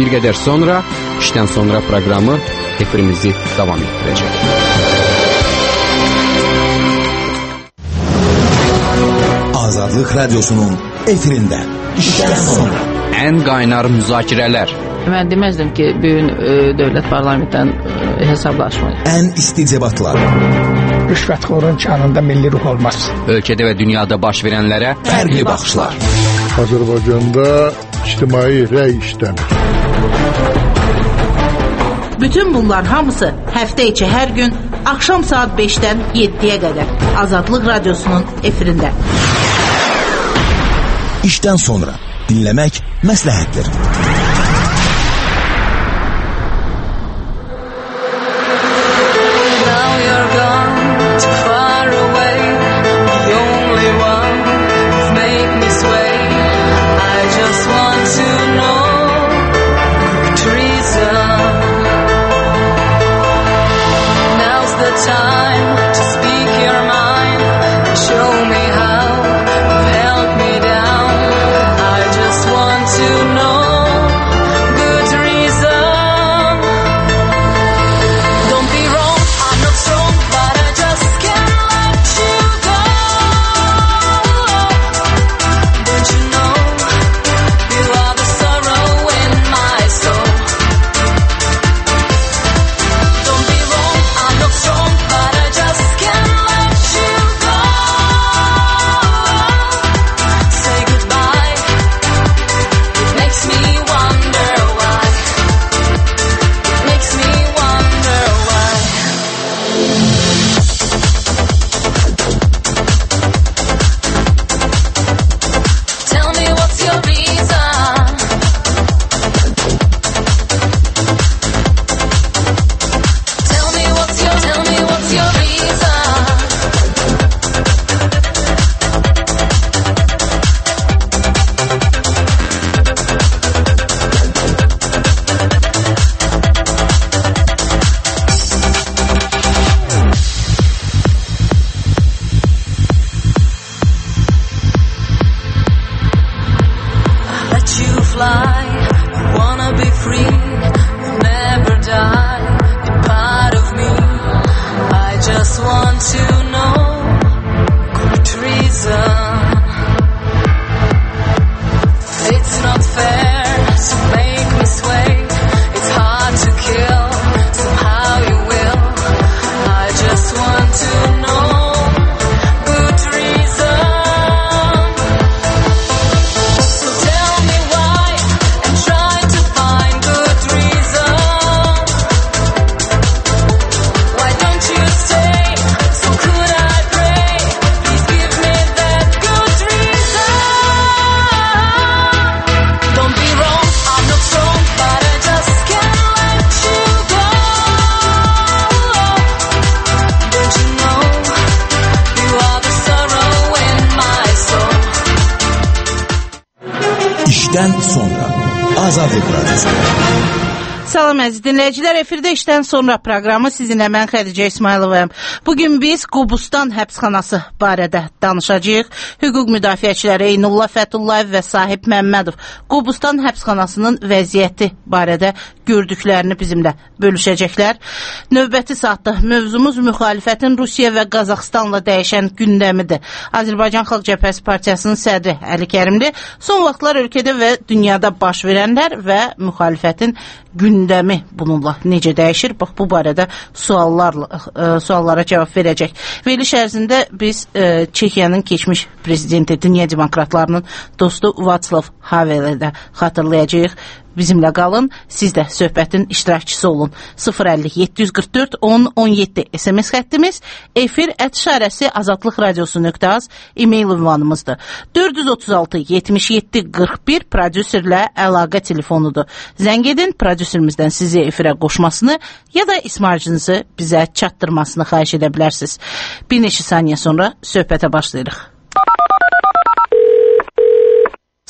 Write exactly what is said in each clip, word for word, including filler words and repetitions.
Bir qədər sonra işdən sonra proqramı efirimizi davam etdirəcək. Azadlıq Radyosu'nun efirində işdən sonra ən qaynar müzakirələr. Mən deməzdim ki, bugün e, dövlət parlamentdən e, hesablaşmayır. Ən isti debatlar. Rüşvətxorun canında milli ruh olmaz. Ölkədə və dünyada baş verənlərə Fərqli baxışlar. Azərbaycanda ictimai rəy işləmir. Bütün bunlar hamısı həftə içi hər gün axşam saat beşdən yeddiyə qədər Azadlıq Radyosu'nun efirində. İşdən sonra dinləmək məsləhətdir. Salam əziz dinləyicilər, efirdə işdən sonra proqramı sizinlə mən Xədicə İsmayılovayam. Bugün biz Qobustan həbsxanası barədə danışacağıq. Hüquq müdafiəçiləri Eynullah Fəthullayev və Sahib Məmmədov Qobustan həbsxanasının vəziyyəti barədə gördüklərini bizimlə bölüşəcəklər. Növbəti saatda mövzumuz müxalifətin Rusiya və Qazaxstanla dəyişən gündəmidir. Azərbaycan Xalq Cəbhəsi Partiyasının sədri Əli Kərimli son vaxtlar ölkədə və dünyada baş verənlər və müxalifətin gündəmi bununla necə dəyişir? Bax, bu barədə suallarla, e, suallara cavab verəcək. Veriliş ərzində biz e, Çekiyanın keçmiş prezidenti, Dünya Demokratlarının dostu Václav Haveli də xatırlayacağıq. Bizimlə qalın, siz də söhbətin iştirakçısı olun. sıfır əlli yeddi yüz qırx dörd on on yeddi S M S xəttimiz, efir ət işarəsi azadlıq radiosu nöqtə az e-mail ünvanımızdır. dörd yüz otuz altı yetmiş yeddi qırx bir prodüserlə əlaqə telefonudur. Zəng edin, prodüserimizdən sizi efirə qoşmasını ya da ismarcınızı bizə çatdırmasını xahiş edə bilərsiniz. Bir neçə saniyə sonra söhbətə başlayırıq.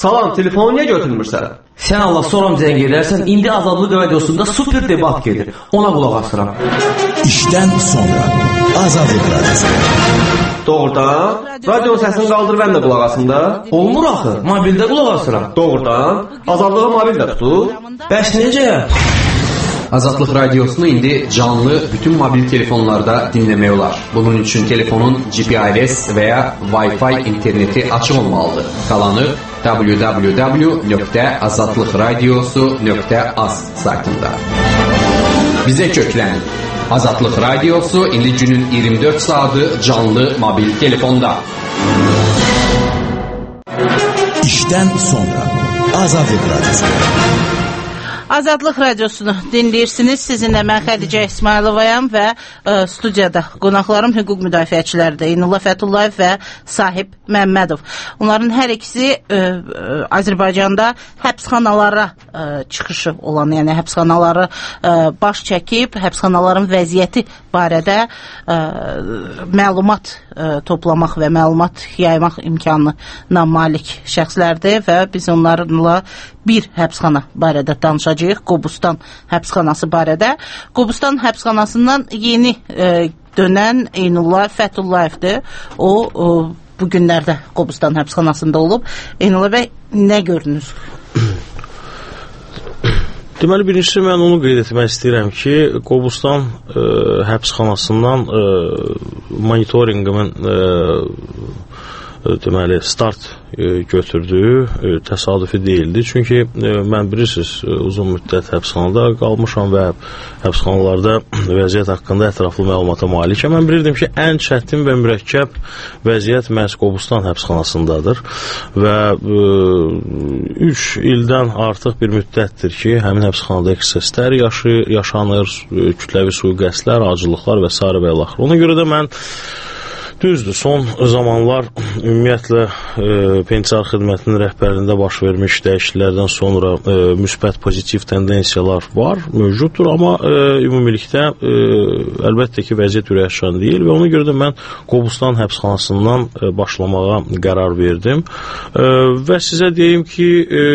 Salam, telefonu niyə götürmürsən? Sən Allah soram zəng edərsən, indi Azadlıq radiosunda super debat gedir. Ona qulaq asıram. İşdən sonra Azadlıq radiosu. Doğrudan? Radionun səsini qaldır, mən də qulaq asım da. Olmur axı, mobildə qulaq asıram. Doğrudan? Azadlığı mobildə tutur. Bəs necə? Azadlıq radiosunu indi canlı bütün mobil telefonlarda dinləmək olar. Bunun üçün telefonun G P S və ya Wi-Fi interneti açıq olmalıdır. Qalanı w w w nöqtə azadlıqradiosu nöqtə az saytında. Bizə köklənin. Azadlıq radiosu indi günün iyirmi dörd saatı canlı mobil telefonda. İşdən sonra Azadlıq radiosu. Azadlıq radiosunu dinləyirsiniz. Sizinlə mən Xədicə İsmayılovayam və ə, studiyada qonaqlarım hüquq müdafiəçiləridir. İnullah Fəthullayev və Sahib Məmmədov. Onların hər ikisi ə, ə, Azərbaycanda həbsxanalara ə, çıxışı olan, yəni həbsxanaları ə, baş çəkib, həbsxanaların vəziyyəti barədə ə, məlumat ə, toplamaq və məlumat yaymaq imkanına malik şəxslərdir və biz onlarla bir həbsxana barədə danışacağıq. Qobustan həbsxanası barədə. Qobustan həbsxanasından yeni e, dönən Eynullah Fətullayevdir. O, o bu günlərdə Qobustan həbsxanasında olub. Eynullah bəy, nə gördünüz? Deməli, birincisi mən onu qeyd etmək istəyirəm ki, Qobustan e, həbsxanasından e, monitorinqimin e, deməli, start e, götürdü, e, təsadüfi deyildi. Çünki e, mən bilirsiniz, e, uzun müddət həbsxanada qalmışam və həbsxanalarda vəziyyət haqqında ətraflı məlumata malikəm. Mən bilirdim ki, ən çətin və mürəkkəb vəziyyət məhz Qobustan həbsxanasındadır və e, üç ildən artıq bir müddətdir ki, həmin həbsxanada ekseslər yaşı, yaşanır, e, kütləvi sui-qəsdlər, acılıqlar və s. və ilaxır. Ona görə də mən düzdür, son zamanlar ümumiyyətlə e, penitensiar xidmətinin rəhbərliyində baş vermiş dəyişikliklərdən sonra e, müsbət pozitiv tendensiyalar var, mövcuddur, amma e, ümumilikdə e, əlbəttə ki, vəziyyət ürəkaçan deyil və ona görə də mən Qobustan həbsxanasından e, başlamağa qərar verdim e, və sizə deyim ki, e,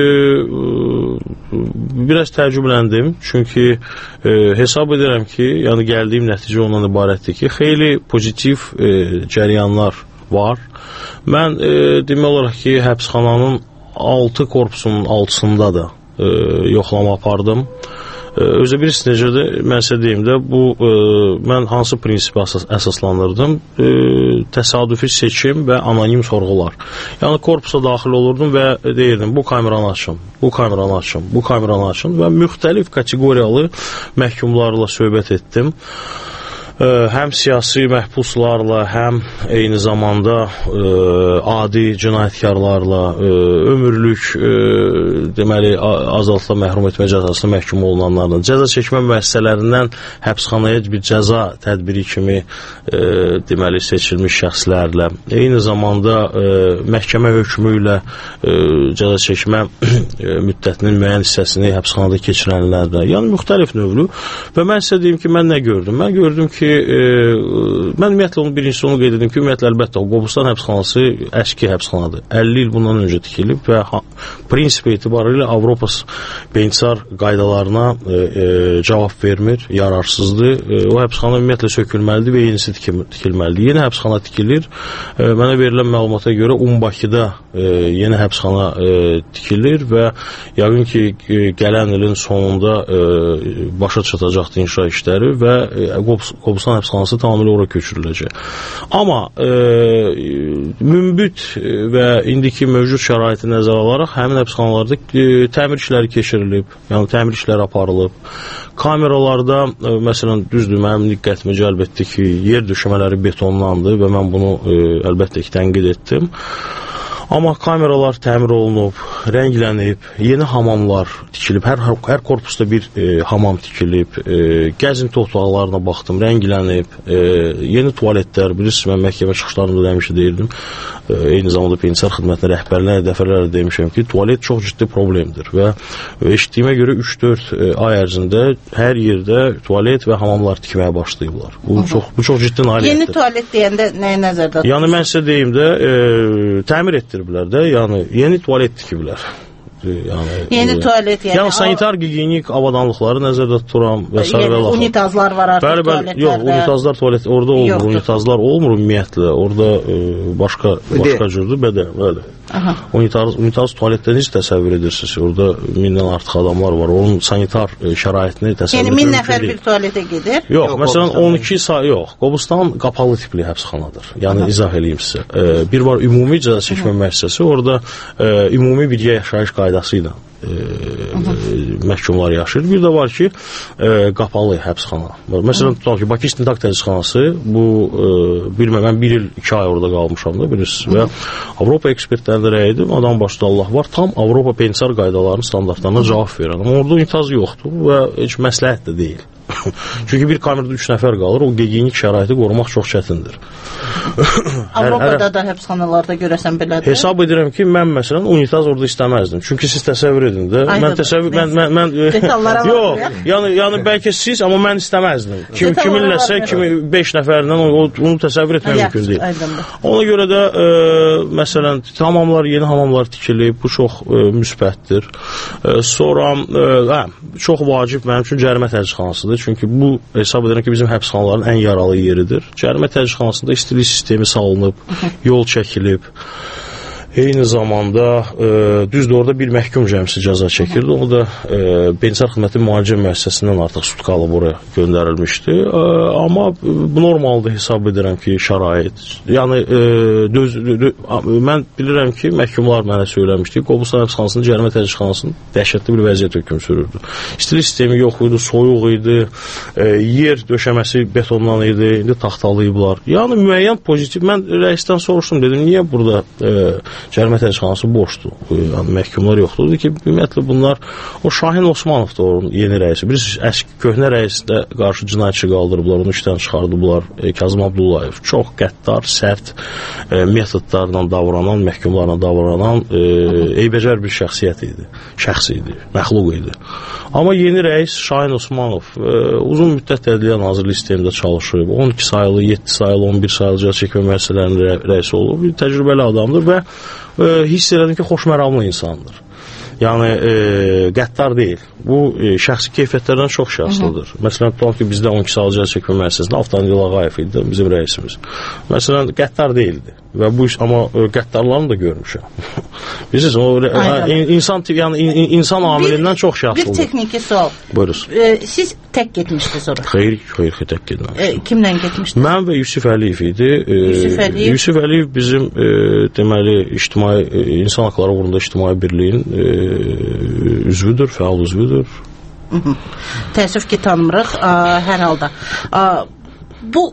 biraz təəccübləndim, çünki e, hesab edirəm ki, yəni gəldiyim nəticə ondan ibarətdir ki, xeyli pozitiv e, cəryanlar var. Mən e, demək olaraq ki, həbsxananın altı korpusunun altısında da e, yoxlama apardım. E, özü birisi necədir, mən sizə deyim də, bu e, mən hansı prinsipi əsas, əsaslandırdım? E, təsadüfi seçim və anonim sorğular. Yəni korpusa daxil olurdum və deyirdim, bu kameranı açın, bu kameranı açın, bu kameranı açın və müxtəlif kateqoriyalı məhkumlarla söhbət etdim. Həm siyasi məhbuslarla, həm eyni zamanda e, adi cinayətkarlarla, e, ömürlük e, deməli, azadlıqla məhrum etmə cəzasına məhkum olunanlarla, cəza çəkmə müəssisələrindən həbsxanaya bir cəza tədbiri kimi e, deməli, seçilmiş şəxslərlə, eyni zamanda e, məhkəmə hökmü ilə e, cəza çəkmə e, müddətinin müəyyən hissəsini həbsxanada keçirənlərlə, yəni müxtəlif növlü və mən sizə deyim ki, mən nə gördüm? Mən gördüm ki, E, mən ümumiyyətlə onun birincisi onu qeyd edim ki, ümumiyyətlə əlbəttə Qobustan həbsxanası əski həbsxanadır. əlli il bundan öncə tikilib və ha, prinsip etibarilə Avropa penitensiar qaydalarına e, e, cavab vermir, yararsızdır. E, o həbsxana ümumiyyətlə sökülməlidir və yenisi tikilməlidir. Yeni həbsxana tikilir. E, mənə verilən məlumata görə Umbakidə e, yeni həbsxana e, tikilir və yəqin ki, e, gələn ilin sonunda e, başa çatacaqdır inşa işləri və e, Qobustan həbsxanası tamamilə ora köçürüləcək. Amma e, münbit və indiki mövcud şəraiti nəzərə alaraq həmin həbsxanalarda e, təmir işləri keçirilib, yəni təmir işləri aparılıb. Kameralarda, e, məsələn, düzdür, mənim diqqətimi cəlb etdi ki, yer döşəmələri betonlandı və mən bunu e, əlbəttə ki, tənqid etdim. Amma kameralar təmir olunub, rənglənib, yeni hamamlar tikilib, hər, hər korpusda bir e, hamam tikilib, e, gəzinti otaqlarına baxdım, rənglənib, e, yeni tualetlər, bilirsiniz, mən məhkəmə çıxışlarında demişə deyirdim, e, eyni zamanda penitensiar xidmətinə rəhbərlərlə dəfələrlə demişəm ki, tualet çox ciddi problemdir və eşitdiyimə görə üç dörd e, ay ərzində hər yerdə tualet və hamamlar tikməyə başlayıblar. Bu, çox, bu çox ciddi nailiyyətdir. Yeni tualet deyəndə nəyə nəzərdə tutulur? Yəni mən sizə deyim də, e, təmir etdilər. bitiriblər də, yəni yeni tualet tikiblər. Yəni, yeni e, tualet yəni. Yəni sanitar gigiyenik avadanlıqları nəzərdə tuturam və s. Yəni unitazlar var artıq bəli, bəli, tualetlərdə. Yox, unitazlar tualet orada olmur, yoxdur. Unitazlar olmur ümumiyyətlə. Orada e, başqa başqa cürdür, bəli, bəli. Aha. Unitaz, unitaz tualetdə necə təsəvvür edirsiniz? Orada mindən artıq adamlar var. Onun sanitar e, şəraitini təsəvvür edir. Yəni min nəfər bir tualetə gedir? Yox, yox məsələn on iki saat yox. Qobustan qapalı tipli həbsxanadır. Yəni aha. İzah eləyim sizə. E, bir var ümumi cəza çəkmə müəssisəsi. Orada e, ümumi birgə yaşayış qaydası ilə e, məhkumlar yaşayır. Bir də var ki, e, qapalı həbsxana. Məsələn, tutaq ki, Bakı İstintaq Tədqiqatxanası bu e, bilməm, mən bir il, iki ay orada qalmışam da bilirsiniz. Və Avropa ekspertlərində rəyidim, adam başda Allah var, tam Avropa pensiar qaydalarının standartlarına cavab verir. Amma orada unitaz yoxdur və heç məsləhət də deyil. Çünki bir kamerada üç nəfər qalır, o gigiyenik şəraiti qorumaq çox çətindir. Avropada hər, da həbsxanalarda görəsən belədir. Hesab edirəm ki, mən məsələn unitaz orada istəməzdim. Çünki siz təsəvvür edin də, mən təsəvvür mən mən, mən yox, yəni yəni bəlkə siz, amma mən istəməzdim. Kim kiminləsə, kimi beş nəfərlə onu təsəvvür etmək mümkün deyil. Ona görə də e, məsələn hamamlar, yeni hamamlar tikilib, bu çox e, müsbətdir. E, sonra e, hə, çox vacib mənim üçün cərimə təcridxanasıdır. Çünki bu hesab edirəm ki, bizim həbsxanaların ən yaralı yeridir. Cərimə təcridxanasında istilik sistemi salınıb, yol çəkilib. Eyni zamanda e, düzdür, orada bir məhkum cəmsi cəza çəkirdi. O da e, pensiar xidməti müalicə müəssisəsindən artıq sutkalıb oraya göndərilmişdi. E, amma bu normaldır hesab edirəm ki, şərait. Yəni e, döz, dö, mən bilirəm ki, məhkumlar mənə söyləmişdi. Qobustan həbsxanasının cərimə təcridxanasının dəhşətli bir vəziyyət hökm sürürdü. İstilik sistemi yox idi, soyuq idi, e, yer döşəməsi betondan idi, indi taxtalayıblar. Yəni müəyyən pozitiv. Mən rəisdən soruşdum, dedim, niyə burada e, cərimə təcridxanası boşdur, yəni məhkumlar yoxdur. Dedi ki, ümumiyyətlə bunlar, o Şahin Osmanovdur onun yeni rəisi. Bilirsiniz, əski köhnə rəisdə qarşı cinayətçi qaldırıblar, onu işdən çıxardıblar. E, Kazım Abdullayev çox qəddar, sərt e, metodlarla davranan, məhkumlarla davranan e, eybəcər bir şəxsiyyət idi, şəxs idi, məxluq idi. Amma yeni rəis Şahin Osmanov e, uzun müddət Ədliyyə Nazirliyi sistemində çalışıb, on iki sayılı, yeddi sayılı, on bir sayılı cəza çəkmə müəssisələrinin rə, rəisi olub, bir təcrübəli adamdır və e, hiss edirəm ki, xoşməramlı insandır. Yəni e, qəddar deyil. Bu e, şəxsi keyfiyyətlərdən çox şəxslidir. Məsələn, tutaq ki, bizdə on iki sayılı cəza çəkmə müəssisəsində Avtandil Ağayev idi, bizim rəisimiz. Məsələn, qəddar deyildi. Və bu iş, amma e, qəddarlarını da görmüşəm. Bilirsiniz, o e, insan yəni in, insan amilindən çox şəxslidir. Bir texniki sual. Buyurunuz. E, siz tək getmişdiniz oraya? Xeyr, xeyr, xeyr tək getməmişdim. E, kimlə getmişdiniz? Mən və Yusif Əliyev idi. E, Yusif Əliyev. Yusif Əliyev bizim e, deməli ictimai e, insan haqları uğrunda ictimai birliyin e, üzvüdür, fəal üzvüdür. Təəssüf ki, tanımırıq ə, hər halda. Ə, bu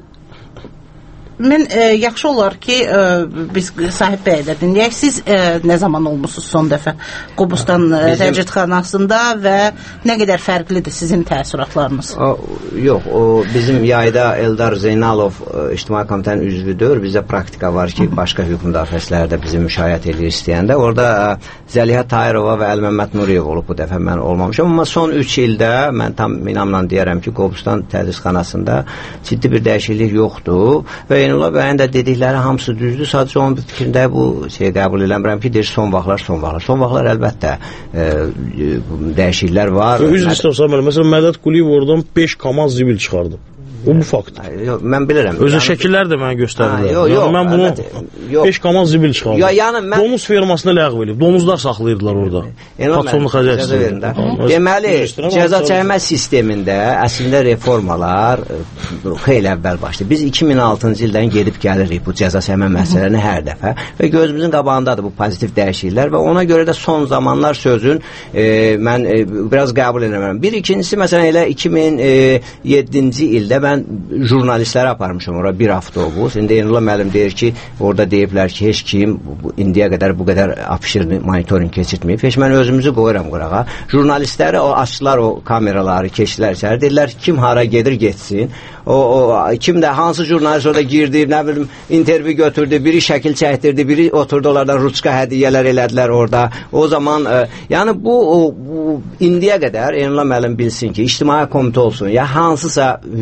mən e, yaxşı olar ki, e, biz sahib bəyə də dinləyək. Siz e, nə zaman olmusunuz son dəfə Qobustan təcridxanasında və nə qədər fərqlidir sizin təəssüratlarınız? O, yox, o bizim yayda Eldar Zeynalov e, İctimai Komitənin üzvüdür. Bizdə praktika var ki, başqa hüquq müdafiəçiləri də bizi müşayiət edir istəyəndə. Orada e, Zəliha Tayırova və Əl-Məmməd Nuriyev olub, bu dəfə mən olmamışam. Amma son üç ildə mən tam inamla deyərəm ki, Qobustan təcridxanasında ciddi bir dəyişiklik yoxdur və Zeynullah bəyin də dedikləri hamısı düzdür. Sadəcə onun fikrində bu şey qəbul eləmirəm ki, deyir son vaxtlar, son vaxtlar. Son vaxtlar əlbəttə e, dəyişikliklər var. Üzr istəyirəm, məsələn, Mədət Quliyev oradan beş kamaz zibil çıxardı. O bu fakt. Yox, mən bilirəm. Özü yəni, şəkillər də mənə göstərdilər. Yox, yox. Mən bunu beş kamaz zibil çıxardım. Yo, yəni mən domuz fermasını ləğv edib. Domuzlar saxlayırdılar orada. Patsonluq xəzərçisində. Deməli, cəza çəkmə sistemində əslində reformalar xeyli əvvəl başladı. Biz iki min altıncı ildən gedib gəlirik bu cəza çəkmə məsələlərini hər dəfə və gözümüzün qabağındadır bu pozitiv dəyişikliklər və ona görə də son zamanlar sözün e, mən e, biraz qəbul edirəm. Bir ikincisi məsələn elə iki min yeddinci ildə mən jurnalistləri aparmışam ora bir avtobus. İndi Zeynullah müəllim deyir ki, orada deyiblər ki, heç kim bu, indiyə qədər bu qədər apşırını monitoring keçirtməyib. Heç mən özümüzü qoyuram qurağa. Jurnalistləri o açdılar o kameraları, keçdilər içəri. Dedilər kim hara gedir getsin. O, o kim də hansı jurnalist orada girdi, nə bilim intervyu götürdü, biri şəkil çəkdirdi, biri oturdu onlardan ruçka hədiyyələr elədilər orada. O zaman e, yəni bu, o, bu indiyə qədər Zeynullah müəllim bilsin ki, ictimai komitə olsun, ya hansısa hüquq müdafiə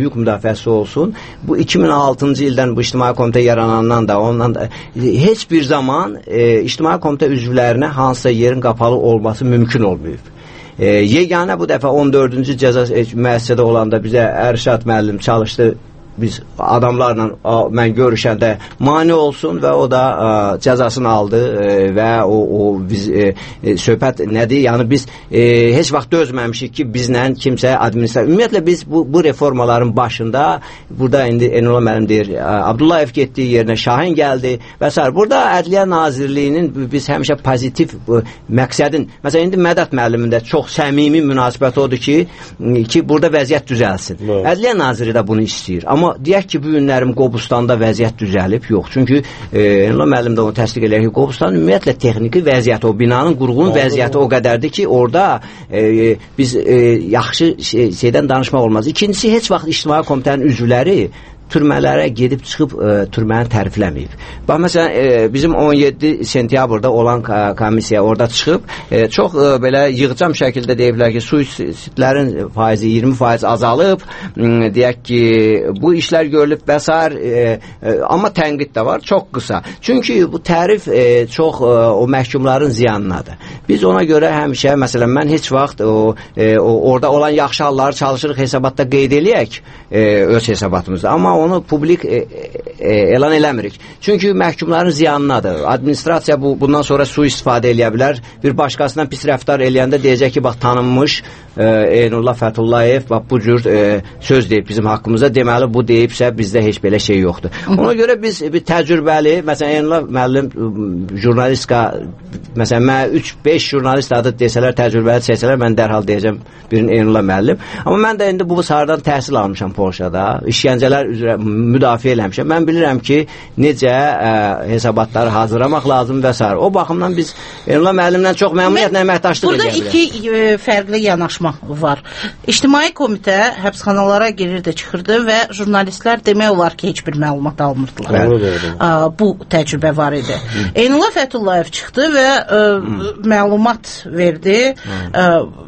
müdafiəsi olsun. Bu iki min altıncı ildən bu İctimai Komitə yaranandan da ondan da heç bir zaman e, İctimai Komitə üzvlərinə hansısa yerin qapalı olması mümkün olmayıb. E, yeganə bu dəfə on dördüncü cəza e, müəssisədə olanda bizə Ərşad müəllim çalışdı. Biz adamlarla a, mən görüşəndə mane olsun və o da a, cəzasını aldı e, və o, o biz e, e, söhbət nədir? Yəni biz e, heç vaxt dözməmişik ki, bizlə kimsə administrasiya. Ümumiyyətlə biz bu, bu reformaların başında burada indi Enol müəllim deyir, Abdullayev getdiyi yerinə Şahin gəldi və s. Burada Ədliyyə Nazirliyinin biz həmişə pozitiv bu, məqsədin, məsələn indi Mədət müəllimin də çox səmimi münasibət odur ki, ki burada vəziyyət düzəlsin. Evet. Ədliyyə Naziri də bunu istəyir. Amma Amma deyək ki, bu günlərim Qobustanda vəziyyət düzəlib, yox. Çünki Enol müəllim də onu təsdiq eləyir ki, Qobustan ümumiyyətlə texniki vəziyyəti, o binanın qurğun vəziyyəti o qədərdir ki, orada e, biz e, yaxşı şey, şeydən danışmaq olmaz. İkincisi, heç vaxt İctimai Komitənin üzvləri türmələrə gedib çıxıb e, türməni tərifləməyib. Bax, məsələn, e, bizim on yeddi sentyabrda olan komissiya orada çıxıb, e, çox e, belə yığcam şəkildə deyiblər ki, suisidlərin faizi iyirmi faiz azalıb, m, deyək ki, bu işlər görülüb və s. E, e, amma tənqid də var, çox qısa. Çünki bu tərif e, çox e, o məhkumların ziyanınadır. Biz ona görə həmişə, məsələn, mən heç vaxt o, e, o orada olan yaxşı halları çalışırıq hesabatda qeyd eləyək e, öz hesabatımızda. Amma onu publik e, e, elan eləmirik. Çünki məhkumların ziyanınadır. Administrasiya bu, bundan sonra su istifadə eləyə bilər. Bir başqasından pis rəftar eləyəndə deyəcək ki, bax, tanınmış e, Eynullah Fəthullayev bax, bu cür e, söz deyib bizim haqqımızda. Deməli, bu deyibsə bizdə heç belə şey yoxdur. Ona görə biz bir təcrübəli, məsələn, Eynullah müəllim jurnalistika, məsələn, mən üç beş jurnalist adı desələr, təcrübəli seçsələr, mən dərhal deyəcəm birini Eynullah müəllim. Amma mən də indi bu sarıdan təhsil almışam Polşada. İşgəncələr üzrə müdafiə eləmişəm. Mən bilirəm ki, necə ə, hesabatları hazırlamaq lazım və s. O baxımdan biz Eynullah müəllimlə çox məmnuniyyətlə əməkdaşlıq edə bilərik. Burada iki e, fərqli yanaşma var. İctimai Komitə həbsxanalara girirdi, çıxırdı və jurnalistlər demək olar ki, heç bir məlumat almırdılar. Ə, bu təcrübə var idi. Eynullah Fəthullayev çıxdı və ə, məlumat verdi. Ə,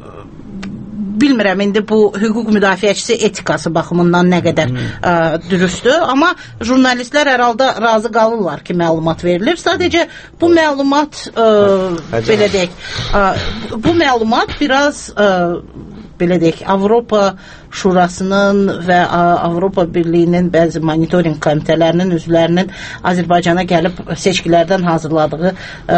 bilmirəm indi bu hüquq müdafiəçisi etikası baxımından nə qədər ə, dürüsttür, amma jurnalistlər hər halda razı qalırlar ki, məlumat verilir. Sadəcə bu məlumat ə, belə deyək, ə, bu məlumat biraz ə, belə deyək, Avropa Şurasının və Avropa Birliyinin bəzi monitoring komitələrinin üzvlərinin Azərbaycana gəlib seçkilərdən hazırladığı ə,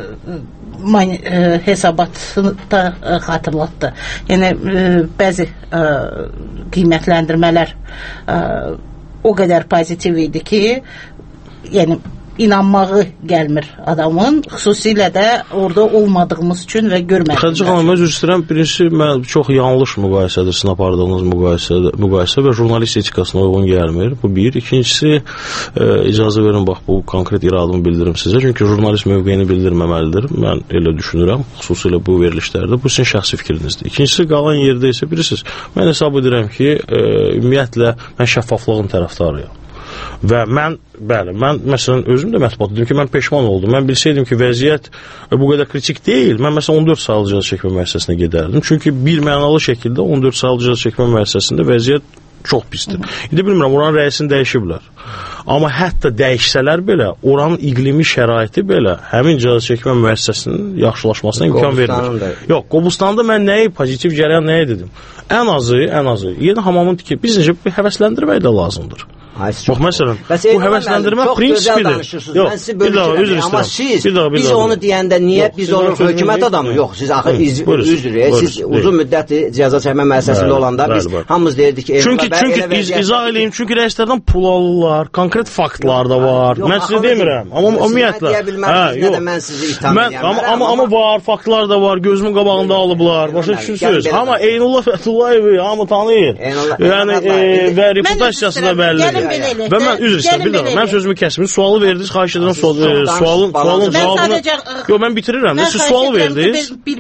mani, ə, hesabatını da ə, xatırlatdı. Yəni ə, bəzi ə, qiymətləndirmələr ə, o qədər pozitiv idi ki, yəni inanmağı gəlmir adamın, xüsusilə də orada olmadığımız üçün və görmədiyimiz. Xədicə xanım, mən üzr istəyirəm, birincisi mən çox yanlış müqayisədir sizin apardığınız müqayisə, müqayisə və jurnalist etikasına uyğun gəlmir. Bu bir. İkincisi, e, icazə verin, bax, bu konkret iradımı bildirim sizə, çünki jurnalist mövqeyini bildirməməlidir. Mən elə düşünürəm, xüsusilə bu verilişlərdə. Bu sizin şəxsi fikrinizdir. İkincisi, qalan yerdə isə bilirsiniz, mən hesab edirəm ki, e, ümumiyyətlə, mən şəffaflığın tərəfdarıyam. Və mən, bəli, mən məsələn özüm də mətbuat dedim ki, mən peşman oldum. Mən bilsəydim ki, vəziyyət bu qədər kritik deyil, mən məsələn on dörd saylı cəza çəkmə müəssisəsinə gedərdim. Çünki bir mənalı şəkildə on dörd saylı cəza çəkmə müəssisəsində vəziyyət çox pisdir. İndi bilmirəm, oranın rəisini dəyişiblər. Amma hətta dəyişsələr belə, oranın iqlimi şəraiti belə həmin cəza çəkmə müəssisəsinin yaxşılaşmasına imkan vermir. Yox, Qobustanda mən nəyi, pozitiv cərəyan nəyi dedim? Ən azı, ən azı, yeni hamamın tikib, biz necə həvəsləndirmək də lazımdır. Bax, məsələn, bu həvəsləndirmə prinsipidir. Yox, bir daha, üzr istəyirəm. Amma siz, biz onu deyəndə niyə biz onu hökumət adamı? Yox, siz axı üzr, siz uzun müddəti cəza çəkmə müəssisəsində olanda biz hamımız deyirdik ki, çünki çünki izah eləyim, çünki rəislərdən pul alırlar, konkret faktlar da var. Mən sizə demirəm, amma ümumiyyətlə, hə, yox. Mən sizi itham edirəm. Amma amma var, faktlar da var, gözümün qabağında alıblar. Başa düşürsüz? Amma Eynullah Fəthullayevi hamı tanıyır. Yəni və reputasiyası da bəllidir. Və mən üzr istəyirəm, bir daha, mən sözümü kəsmir, sualı verdiniz, xahiş edirəm, sualın sualın cavabını... Yox, mən bitirirəm, siz sualı verdiniz. Bir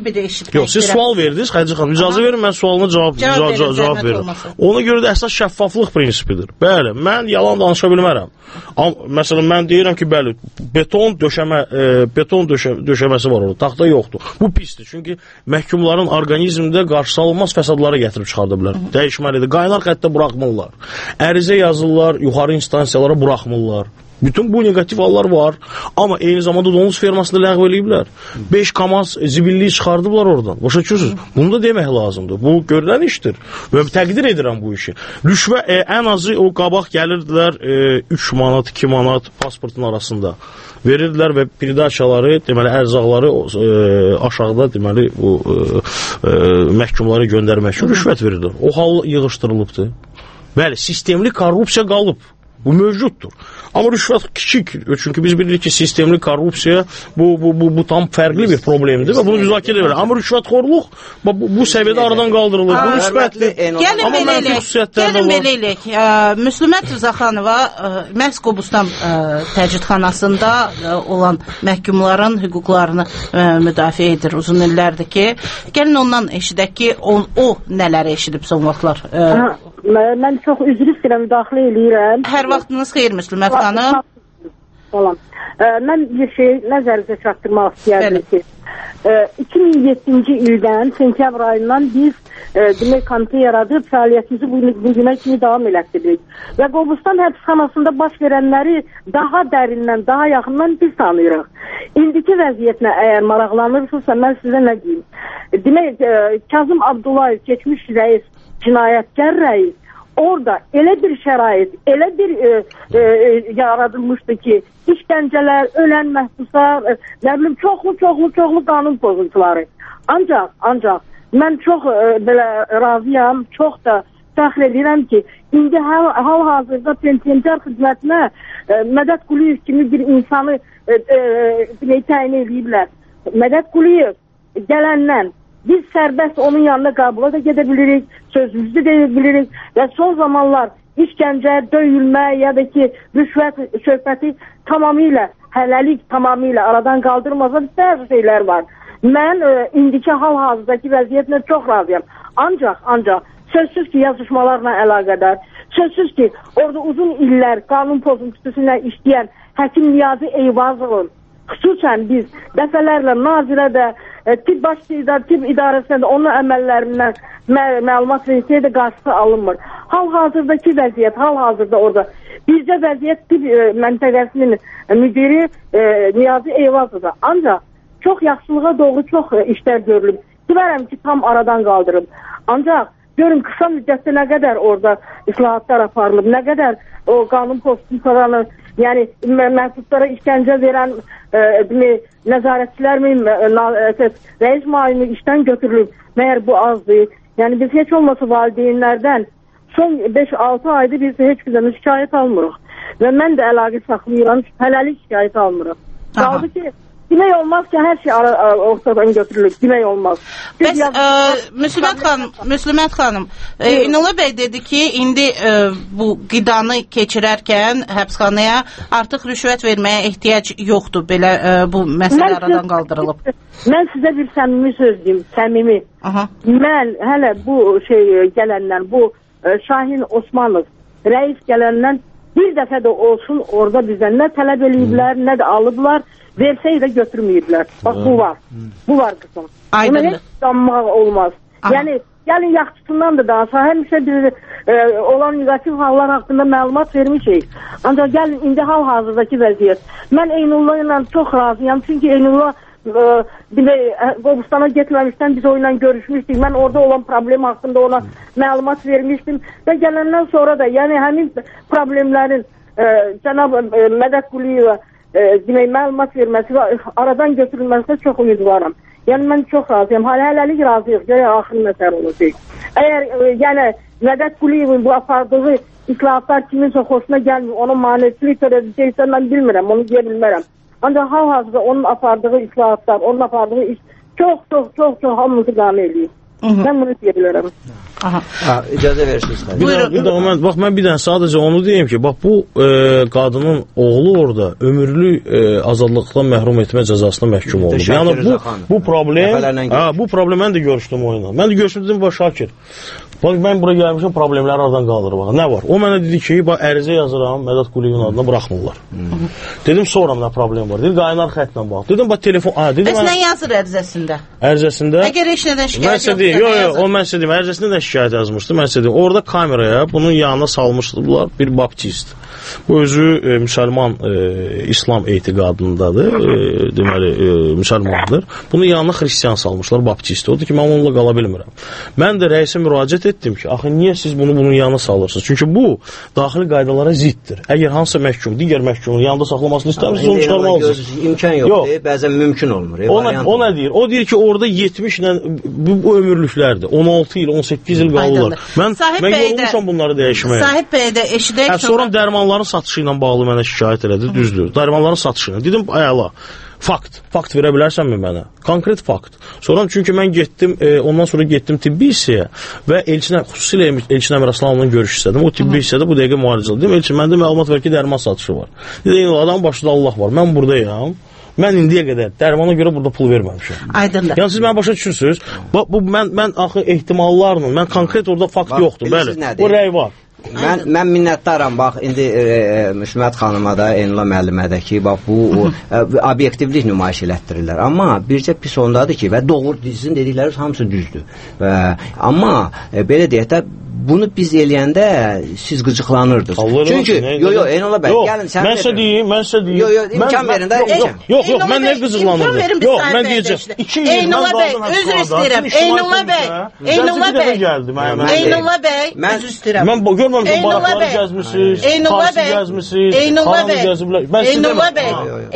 bir də eşitmək Yox, siz sual verdiniz, Xədicə xanım. İcazə verin, mən sualına cavab, cavab, cavab, cavab verim. Ona görə də əsas şəffaflıq prinsipidir. Bəli, mən yalan danışa bilmərəm. Məsələn, mən deyirəm ki, bəli, beton döşəmə, e, beton döşə, döşəməsi var orada, taxta yoxdur. Bu pisdir, çünki məhkumların orqanizmində qarşısalınmaz fəsadları gətirib çıxarda bilər. Dəyişməlidir. Qaynar xəttə buraxmırlar. Ərizə yazırlar, yuxarı instansiyalara buraxmırlar. Bütün bu negativ hallar var. Amma eyni zamanda donuz fermasını ləğv eləyiblər. beş kamaz zibilliyi çıxardıblar oradan. Başa düşürsünüz? Bunu da demək lazımdır. Bu görülən işdir. Və təqdir edirəm bu işi. Rüşvə e, ən azı o qabaq gəlirdilər e, üç manat, iki manat pasportun arasında. Verirdilər və pridaçaları, deməli ərzaqları e, aşağıda deməli bu e, e, məhkumları göndərmək üçün rüşvət verirdilər. O hal yığışdırılıbdır. Bəli, sistemli korrupsiya qalıb. Bu mövcuddur. Amma rüşvət kiçik, çünki biz bilirik ki, sistemli korrupsiya bu, bu, bu, bu tam fərqli bir problemdir və bunu müzakirə edir. Amma rüşvətxorluq bu, bu səviyyədə aradan qaldırılır. Bu müsbətdir. Gəlin belə eləyək, gəlin belə eləyək. Müslümət Rızaxanova məhz Qobustan təcridxanasında olan məhkumların hüquqlarını müdafiə edir uzun illərdir ki. Gəlin ondan eşidək ki, o, o nələri eşidib son vaxtlar? Mən çox üzr istəyirəm, müdaxilə eləyirəm. Hər vaxtınız xeyir Müslümət xanım. Salam. Mən bir şey nəzərinizə çatdırmaq istəyərdim ki, iki min yeddinci ildən sentyabr ayından biz demək komitə yaradıb fəaliyyətimizi bu günə kimi davam elətdiririk. Və Qobustan həbsxanasında baş verənləri daha dərindən, daha yaxından biz tanıyırıq. İndiki vəziyyətinə əgər maraqlanırsınızsa, mən sizə nə deyim? Demək, Kazım Abdullayev, keçmiş rəis, cinayətkar rəis, orada elə bir şərait, elə bir e, e, yaradılmışdı ki, işgəncələr, ölən məhbuslar, e, nə bilim, çoxlu, çoxlu, çoxlu qanun pozuntuları. Ancaq, ancaq, mən çox e, belə razıyam, çox da fəxr edirəm ki, indi hal-hazırda penitenciar xidmətinə e, Mədəd Quliyev kimi bir insanı e, e, təyin ediblər. Mədəd Quliyev gələndən biz sərbəst onun yanına qəbula da gedə bilirik, sözümüzü deyə bilirik və son zamanlar işgəncə, döyülmə ya da ki, rüşvət söhbəti tamamilə, hələlik tamamilə aradan qaldırmasa bəzi şeylər var. Mən e, indiki hal-hazırdakı vəziyyətlə çox razıyam. Ancaq, ancaq, sözsüz ki, yazışmalarla əlaqədar, sözsüz ki, orada uzun illər qanun pozuntusuyla işləyən həkim Niyazi Eyvazovun, xüsusən biz dəfələrlə nazirədə, e, tibb baş idar, tibb idarəsində də onun əməllərindən mə məlumat verilsə də qarşısı alınmır. Hal-hazırdakı vəziyyət, hal-hazırda orada bircə vəziyyət tibb e, məntəqəsinin müdiri e, Niyazi Eyvazovda. Ancaq çox yaxşılığa doğru çox e, işlər görülüb. Bilirəm ki, tam aradan qaldırıb. Ancaq görün, qısa müddətdə nə qədər orada islahatlar aparılıb, nə qədər o qanun pozuntularını, yəni məhbuslara işgəncə verən e, nəzarətçilər mi, e, rəis müavini işdən götürülüb. Məyər bu azdır? Yəni biz heç olmasa valideynlərdən son beş altı ayda biz heç birdən şikayət almırıq. Və mən də əlaqə saxlayıram, hələlik şikayət almırıq. Qaldı ki, demək olmaz ki, hər şey ortadan götürülür. Demək olmaz. Bəs ə, Müslümət xanım, Müslümət xanım, İnanlı bəy dedi ki, indi ə, bu qidanı keçirərkən həbsxanaya artıq rüşvət verməyə ehtiyac yoxdur. Belə ə, bu məsələ mən aradan qaldırılıb. Mən sizə bir səmimi söz deyim, səmimi. Aha. Mən hələ bu şey gələndən, bu ə, Şahin Osmanov rəis gələndən bir dəfə də olsun orada bizdən nə tələb eləyiblər, nə də alıblar. Versəyi də götürməyiblər. Bax, bu var. Bu var qısım. Buna heç danmaq olmaz. Aha. Yəni, gəlin yaxşısından da dansa, həmişə biz e, olan negativ hallar haqqında məlumat vermişik. Ancaq gəlin, indi hal-hazırdakı vəziyyət. Mən Eynullah ilə çox razıyam, çünki Eynullah e, Qobustana getməmişdən biz o ilə görüşmüşdük. Mən orada olan problem haqqında ona məlumat vermişdim və gələndən sonra da, yəni həmin problemlərin e, cənab e, Mədəd Quliyeva E, demək, məlumat verməsi və aradan götürülməsinə çox ümidvaram. Yəni, mən çox razıyam. Hələ hələlik razıyıq. Gələ axır məsələ olacaq. Əgər, e, yəni, Mədəd Quliyevin bu apardığı islahatlar kiminsə xoşuna gəlmir, onun manevçilik törədəcəksə, mən bilmirəm, onu deyə bilmərəm. Ancaq hal-hazırda onun apardığı islahatlar, onun apardığı iş çox, çox, çox, çox hamımızı qane eləyir. Mən bunu deyə bilərəm. Aha. Ha, icazə verirsiniz. Buyurun. Bir də, mən, bax, mən bir dənə sadəcə onu deyim ki, bax, bu e, qadının oğlu orada ömürlük e, azadlıqdan məhrum etmə cəzasına məhkum oldu. Yəni, bu, bu problem, ha, bu problem, mən də görüşdüm oyuna. Mən də görüşdüm, dedim, bax, Şakir, bax, mən bura gəlmişəm, problemləri aradan qaldırır, bax, nə var? O mənə dedi ki, bax, ərizə yazıram, Mədət Quliyevin adına buraxmırlar. Hmm. Dedim, sonra nə problem var? Dedim, qaynar xətlə bax. Dedim, bax, telefon, ha, dedim, bəs nə yazır ərizəsində? Ərizəsində? Əgər heç nədən şikayət yoxdur, yox, yox, o mən sizə deyim, ərizəsində də şikayət yazmışdı, mən sizə deyim, orada kameraya bunun yanına salmışdılar bir baptist. Bu özü e, müsəlman e, İslam etiqadındadır, e, deməli, e, müsəlmandır. Bunun yanına xristiyan salmışlar, baptist. Odur ki, mən onunla qala bilmirəm. Mən də rəisə müraciət etdim ki, axı, niyə siz bunu bunun yanına salırsınız? Çünki bu, daxili qaydalara ziddir. Əgər hansısa məhkum, digər məhkumun yanında saxlamasını istəmirsiniz, onu çıxarmalısınız. İmkan yoxdur, yox. Bəzən mümkün olmur. E, o, o nə deyir? O deyir ki, orada yetmiş ilə, bu, bu ömürlüklərdir. on altı il, on səkkiz il qalırlar. Mən, mən yorulmuşam bunları dəyişməyə. Sahib bəy də eşidək. Hə, sonra dərmanların satışı ilə bağlı mənə şikayət elədi, düzdür. Dərmanların satışı ilə. Dedim, ayala, fakt, fakt verə bilərsənmi mənə? Konkret fakt. Sonra çünki mən getdim, e, ondan sonra getdim tibbi hissəyə və Elçinə, xüsusilə Elçin Əmir Aslanovla görüş istədim. O tibbi hissədə bu dəqiqə müalicə dedim. Elçin, məndə məlumat ver ki, dərman satışı var. Dedim, adam başında Allah var. Mən buradayam. Mən indiyə qədər dərmana görə burada pul verməmişəm. Aydındır. Yəni siz mənə başa düşürsünüz. Bu, bu mən mən axı ehtimallarla, mən konkret orada fakt bax, yoxdur, bəli. O rəy var. Mən mən minnətdaram. Bax indi e, e, Müslümat xanıma da, Enla müəllimə də ki, bax bu o, e, obyektivlik nümayiş elətdirirlər. Amma bircə pis ondadır ki, və doğru sizin dedikləriniz hamısı düzdür. Və amma e, belə deyək də bunu biz eləyəndə siz qıcıqlanırdınız. Çünki yo yo Enola bəy, gəlin sən. Mən sizə deyim, mən sizə deyim. Yo yo imkan verin də. Yox, yox, yox, mən nə qıcıqlanırdım? Yox, mən deyəcəm. iki il Enola bəy, üzr istəyirəm. Enola bəy, Enola bəy. Enola bəy, üzr istəyirəm. Mən görməmişəm barakları gəzmisiniz, Tarsı gəzmisiniz, Enola bəy. Enola bəy.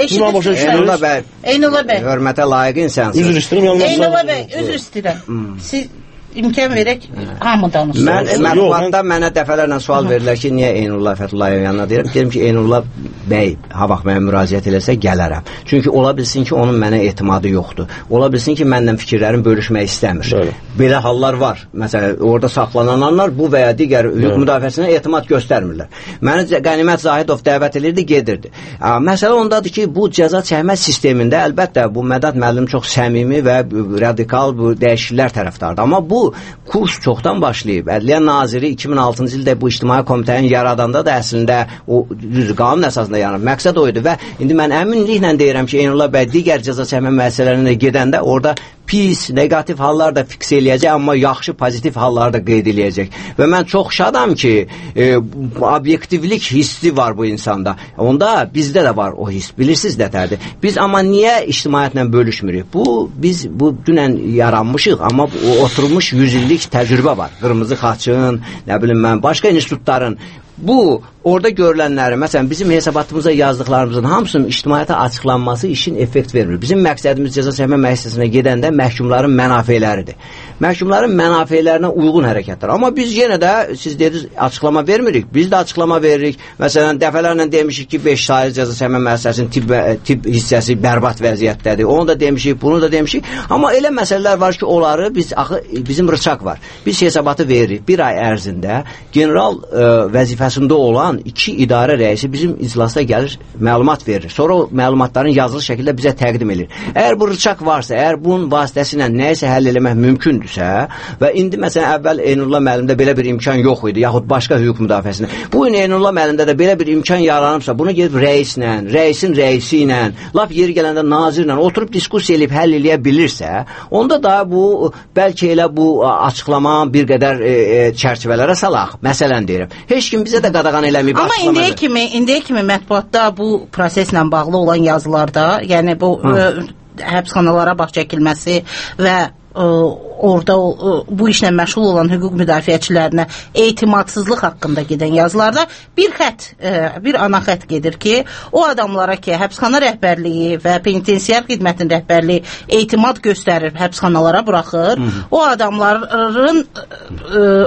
Enola bəy. Enola bəy. Hörmətə layiq insansınız. Üzr istəyirəm, yalnız. Enola bəy, üzr istəyirəm. Siz imkan verək, hamı danışsın. Mən mətbuatda mənə dəfələrlə sual verirlər ki, niyə Eynullah Fəthullayev yanına deyirəm. Deyirəm ki, Eynullah bəy ha vaxt mənə müraciət eləsə gələrəm. Çünki ola bilsin ki, onun mənə etimadı yoxdur. Ola bilsin ki, məndən fikirlərini bölüşmək istəmir. Bəli. Belə hallar var. Məsələn, orada saxlananlar bu və ya digər hüquq müdafiəsinə etimad göstərmirlər. Məni Qənimət Zahidov dəvət edirdi, gedirdi. Məsələ ondadır ki, bu cəza çəkmə sistemində əlbəttə bu Mədət müəllim çox səmimi və radikal bu dəyişikliklər tərəfdardır. Amma bu kurs çoxdan başlayıb. Ədliyyə Naziri iki min altıncı ildə bu ictimai komitənin yaradanda da əslində o düz qanun əsasında yaranıb. Məqsəd o idi və indi mən əminliklə deyirəm ki, Eynullah bəy digər cəza çəkmə müəssisələrinə gedəndə orada pis, negativ hallar da fiks eləyəcək, amma yaxşı, pozitiv hallar da qeyd eləyəcək. Və mən çox şadam ki, e, obyektivlik hissi var bu insanda. Onda bizdə də var o hiss. Bilirsiniz nətərdir. Biz amma niyə ictimaiyyətlə bölüşmürük? Bu, biz bu dünən yaranmışıq, amma bu, oturmuş yüz illik təcrübə var. Qırmızı xaçın, nə bilim mən, başqa institutların. Bu, orada görülənləri, məsələn, bizim hesabatımıza yazdıqlarımızın hamısının ictimaiyyətə açıqlanması işin effekt vermir. Bizim məqsədimiz cəza çəkmə müəssisəsinə gedəndə məhkumların mənafeləridir. Məhkumların mənafələrinə uyğun hərəkətlər. Amma biz yenə də, siz dediniz, açıqlama vermirik. Biz də açıqlama veririk. Məsələn, dəfələrlə demişik ki, beş saylı cəza çəkmə müəssisəsinin tib, tib hissəsi bərbad vəziyyətdədir. Onu da demişik, bunu da demişik. Amma elə məsələlər var ki, onları biz, axı, bizim rıçaq var. Biz hesabatı veririk. Bir ay ərzində general ə, vəzifəsində olan iki idarə rəisi bizim iclasda gəlir, məlumat verir. Sonra o məlumatların yazılı şəkildə bizə təqdim edir. Əgər bu rıçaq varsa, əgər bunun vasitəsilə nəyisə həll eləmək mümkündürsə və indi məsələn əvvəl Eynullah müəllimdə belə bir imkan yox idi, yaxud başqa hüquq müdafiəsində. Bu gün Eynullah müəllimdə də belə bir imkan yaranıbsa, bunu gedib rəislə, rəisin rəisi ilə, lap yeri gələndə nazirlə oturub diskussiya edib həll eləyə bilirsə, onda da bu bəlkə elə bu açıqlama bir qədər e, e, çərçivələrə salaq. Məsələn deyirəm. Heç kim bizə də qadağan eləməyib. Amma indiyə kimi, indiyə kimi mətbuatda bu proseslə bağlı olan yazılarda, yəni bu ə, həbsxanalara baş çəkilməsi və ə, orada ə, bu işlə məşğul olan hüquq müdafiəçilərinə etimadsızlıq haqqında gedən yazılarda bir xət, ə, bir ana xət gedir ki, o adamlara ki, həbsxana rəhbərliyi və penitensiar xidmətin rəhbərliyi etimad göstərir, həbsxanalara buraxır. Hı -hı. O adamların ə,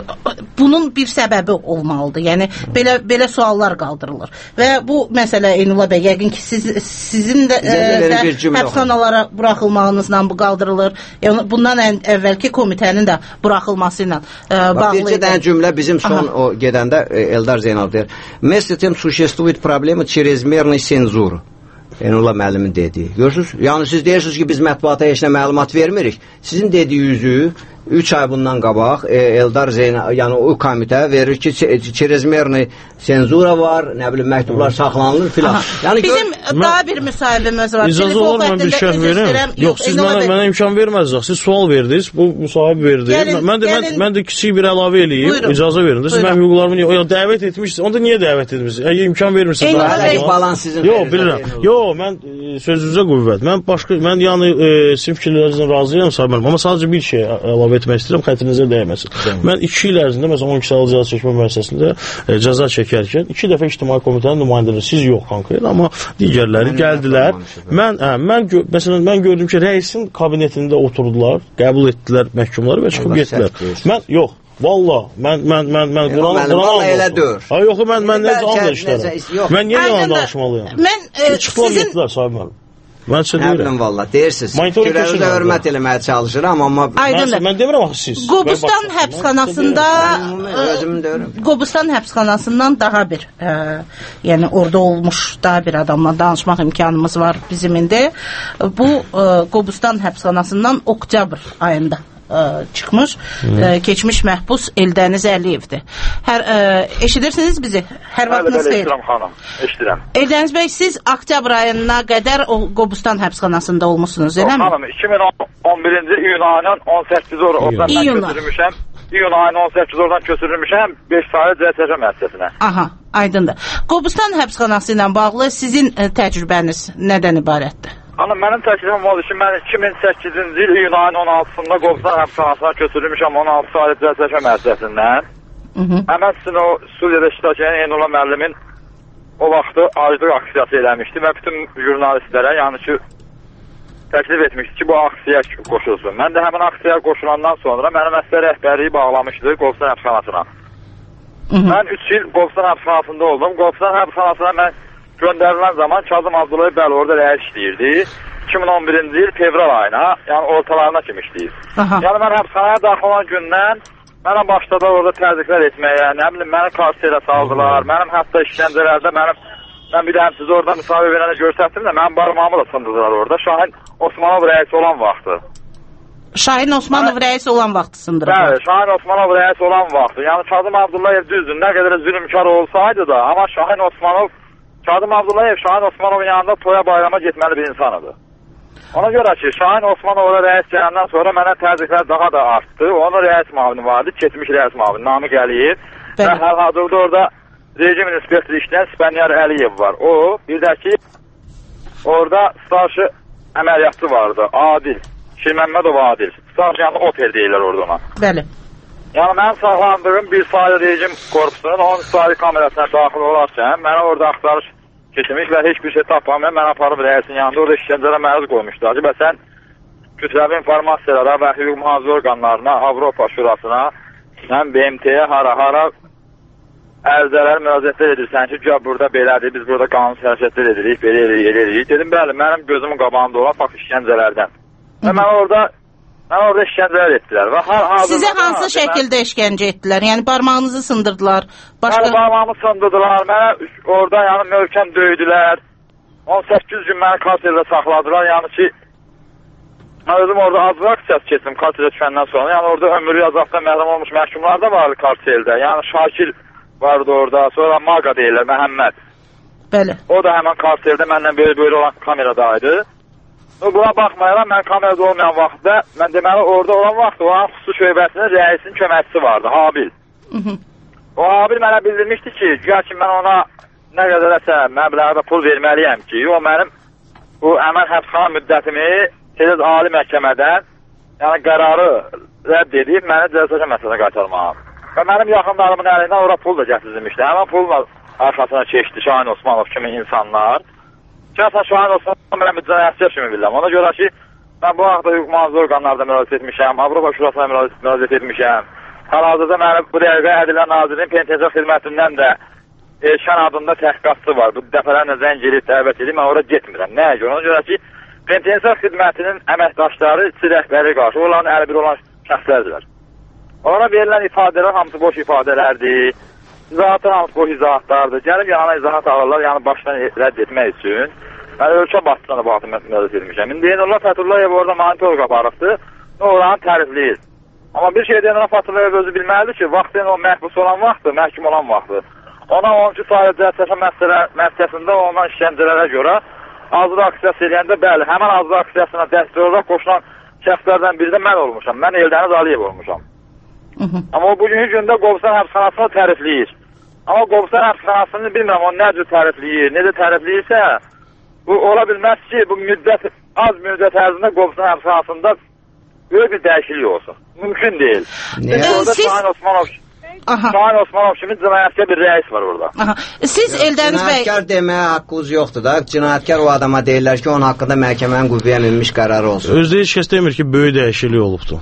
bunun bir səbəbi olmalıdır. Yəni belə belə suallar qaldırılır. Və bu məsələ Eynullah bəy, yəqin ki siz sizin də həbsxanalara buraxılmağınızla bu qaldırılır. Yəni bundan əvvəlki komitənin də buraxılması ilə bağlı. Bir dənə cümlə bizim son Aha. o gedəndə Eldar Zeynal deyir. Вместе с тем существует проблема чрезмерной цензуры. Eynullah müəllimin dediyi. Görürsünüz? Yəni siz deyirsiniz ki, biz mətbuata heç nə məlumat vermirik. Sizin dediyinizi üç ay bundan qabaq e, Eldar Zeynal, yəni o komitə verir ki, çerezmerni senzura var, nə bilim məktublar saxlanılır filan. Yəni bizim gör... daha bir müsahibimiz var. İcazə olur mu bir şərh verim? Yox, siz mənə, mənə imkan verməzdiniz. Siz sual verdiniz, bu müsahib verdi. Gəlin, mən də gəlin... mən, mən də kiçik bir əlavə eləyim, Buyurun. icazə verin. Siz mənim hüquqlarımı niyə, o dəvət etmişsiniz. Onda niyə dəvət etmisiniz? Əgər imkan vermirsiniz. Əlbəttə balans sizin. Yox, bilirəm. Yox, mən sözünüzə qüvvət. Mən başqa mən yəni e, sizin fikirlərinizlə razıyam Sabir, amma sadəcə bir şey əlavə etmək istəyirəm, xətrinizə dəyməsin. Mən iki il ərzində məsələn on iki saylı cəza çəkmə müəssisəsində e, cəza çəkərkən iki dəfə ictimai komitənin nümayəndələri, siz yox konkret, amma digərləri mən gəldilər. Mən hə, mən gö məsələn mən gördüm ki, rəisin kabinetində oturdular, qəbul etdilər məhkumları və çıxıb getdilər. Mən yox Valla, mən mən mən mən Quran Quran elə deyir. Ha yox, mən mən necə anlar işlərəm. Mən niyə yalan danışmalıyam? Mən e, sizin getdilər sahib müəllim. Mən sizə deyirəm. Valla, deyirsiniz. Fikirlərinizə hörmət eləməyə çalışıram, amma mən, mən demirəm axı siz. Qobustan həbsxanasında Qobustan həbsxanasından daha bir e, yəni orada olmuş daha bir adamla danışmaq imkanımız var bizim indi. Bu e, Qobustan həbsxanasından oktyabr ayında çıxmış, ə, keçmiş məhbus Eldəniz Əliyevdir. Hər ə, eşidirsiniz bizi? Hər vaxtınız xeyir. Eşidirəm xanım, eşidirəm. Eldəniz bəy, siz oktyabr ayına qədər o Qobustan həbsxanasında olmusunuz, eləmi? Xanım, iki min on birinci iyun ayının on səkkizi oradan köçürülmüşəm. İyun ayının on səkkizi oradan köçürülmüşəm beş saylı cəza çəkmə müəssisəsinə. Aha, aydındır. Qobustan həbsxanası ilə bağlı sizin ə, təcrübəniz nədən ibarətdir? Hanım, mənim təklifim oldu ki, mən iki min səkkizinci il iyun ayının on altısında Qobustan həbsxanasına köçürülmüşəm on altı saylı cəza çəkmə müəssisəsindən. Həmən sizin o Suriyada iştirak edən Eynullah müəllimin o vaxtı aclıq aksiyası eləmişdi və bütün jurnalistlərə, yəni ki, təklif etmişdi ki, bu aksiyaya qoşulsun. Mən də həmin aksiyaya qoşulandan sonra mənim əsər rəhbərliyi bağlamışdı Qobustan həbsxanasına. Mən üç il Qobustan həbsxanasında oldum. Qobustan həbsxanasına mən göndərilən zaman Kazım Abdullayev bəli orada rəis işləyirdi. iki min on birinci il fevral ayına, yəni ortalarına kimi işləyir. Yəni mən həbsxanaya daxil olan gündən mənə başladılar orada təzyiqlər etməyə, nə bilim, məni karselə saldılar, mənim hətta işgəncələrdə mənim, mən bir də həm sizi orada müsahibə verənə göstərdim də, mənim barmağımı da sındırdılar orada, Şahin Osmanov rəis olan vaxtı. Şahin Osmanov mən, rəis olan vaxtı sındırdılar. Bəli, Şahin Osmanov rəis olan vaxtı. Yəni Kazım Abdullayev düzdür, nə qədər zülmkar olsaydı da, amma Şahin Osmanov Kazım Abdullayev Şahin Osmanovun yanında toya bayrama getməli bir insanıdır. Ona görə ki, Şahin Osmanov'a rəis gələndən sonra mənə təzyiqlər daha da artdı. Onun rəis mavini vardı, keçmiş rəis mavini, Namiq Əliyev. Və hal-hazırda orada rejim inspektörü işləyən Spənyar Əliyev var. O, bir də ki, orada starşı əməliyyatçı vardı, Adil, Şirməmmədov Adil. Starşı yəni oper deyirlər orada ona. Bəli. Yəni mənim saxlandığım bir sayı rejim korpusunun on sayı kamerasına daxil olarkən mənə orada axtarış keçmiş və heç bir şey tapmayan mən aparıb rəisin yanında orada işgəncələrə məruz qoymuşlar. Və sən kütləvi informasiyalara və hüquq mühafizə orqanlarına, Avropa Şurasına, sən B M T-yə hara-hara ərizələr müraciətlər edirsən ki, ya burada belədir, biz burada qanun hərəkətlər edirik, belə edirik, elə edirik. Dedim, bəli, mənim gözümün qabağında olan fakt işgəncələrdən. Və mən orada Mən orada işgəncələr etdilər. Və sizə hansı şəkildə işgəncə etdilər? Yəni barmağınızı sındırdılar? Başqa... Mən barmağımı sındırdılar. Mənə orada yəni möhkəm döydülər. on səkkiz gün məni karteldə saxladılar. Yəni ki, mən özüm orada azlıq aksiyası keçdim karteldə düşəndən sonra. Yəni orada ömürlük azabdan məhrum olmuş məhkumlar da vardı karteldə. Yəni Şakir vardı orada. Sonra Maqa deyirlər, Məhəmməd. Bəli. O da həmən karteldə məndən böyle-böyle olan kameradaydı. Buna baxmayaraq, mən kamerada olmayan vaxtda, mən deməli orada olan vaxtda olan xüsusi şöbəsinin rəisinin köməkçisi vardı, Habil. Hı -hı. O Habil mənə bildirmişdi ki, güya ki, mən ona nə qədərəsə məbləğdə pul verməliyəm ki, o mənim bu əməl həbsxana müddətimi tez ali məhkəmədən, yəni qərarı rədd edib, məni cəza məsələsinə qaytarmağım. Və mənim yaxınlarımın əlindən ora pul da gətirilmişdi. Həmən pulla arxasına keçdi Şahin Osmanov kimi insanlar. Şəhsən Şahin Osmanov mənə bir cənayətçi kimi bilirəm. Ona görə ki, mən bu haqda hüquq mühafizə orqanlarında müraciət etmişəm, Avropa Şurasına müraciət etmişəm, hal-hazırda mənim bu dəqiqə Ədliyyə Nazirinin penitensiar xidmətindən də Elşən adında təhqiqatçı var. Bu dəfələrlə zəng edib, dəvət edib, mən ora getmirəm. Nəyə görə? Ona görə ki, penitensiar xidmətinin əməkdaşları içi rəhbəri qarşı, onların əlbir olan şəxslərdirlər. Ona verilən ifadələr hamısı boş ifadələrdir. İzahatlar hamısı boş izahatlardır. Gəlib yanına izahat alırlar, yəni başdan rədd etmək üçün. Mən ölkə başçısına bu hatı məzət edilmişəm. İndi Eynullah Fəthullayev orada monitörlük aparıqdır, oranı tərifləyir. Amma bir şey Eynullah Fəthullayev özü bilməlidir ki, vaxtın o məhbus olan vaxtı, məhkum olan vaxtı. Ona on iki saylı cəsəşə məsələsində olunan işgəncələrə görə azlıq aksiyası eləyəndə, bəli, həmən azlıq aksiyasına dəstək olaraq qoşulan şəxslərdən biri də mən olmuşam. Mən Eldəniz Aliyev olmuşam. Hı -hı. Amma o bugünkü gündə Qobustan həbsxanasını tərifləyir. Amma Qobustan həbsxanasını bilmirəm, o nə cür tərifləyir, necə tərifləyirsə, bu ola bilməz ki, bu müddət, az müddət ərzində Qobustan həbsxanasında böyük bir dəyişiklik olsun. Mümkün deyil. Çünki orada Şahin Osmanov Şahin Osmanov kimi cinayətkar bir rəis var orada. Aha. Siz Eldəniz bəy... Cinayətkar deməyə haqqınız yoxdur da. Cinayətkar o adama deyirlər ki, onun haqqında məhkəmənin qüvvəyə minmiş qərarı olsun. Özdə heç kəs demir ki, böyük dəyişiklik olubdur.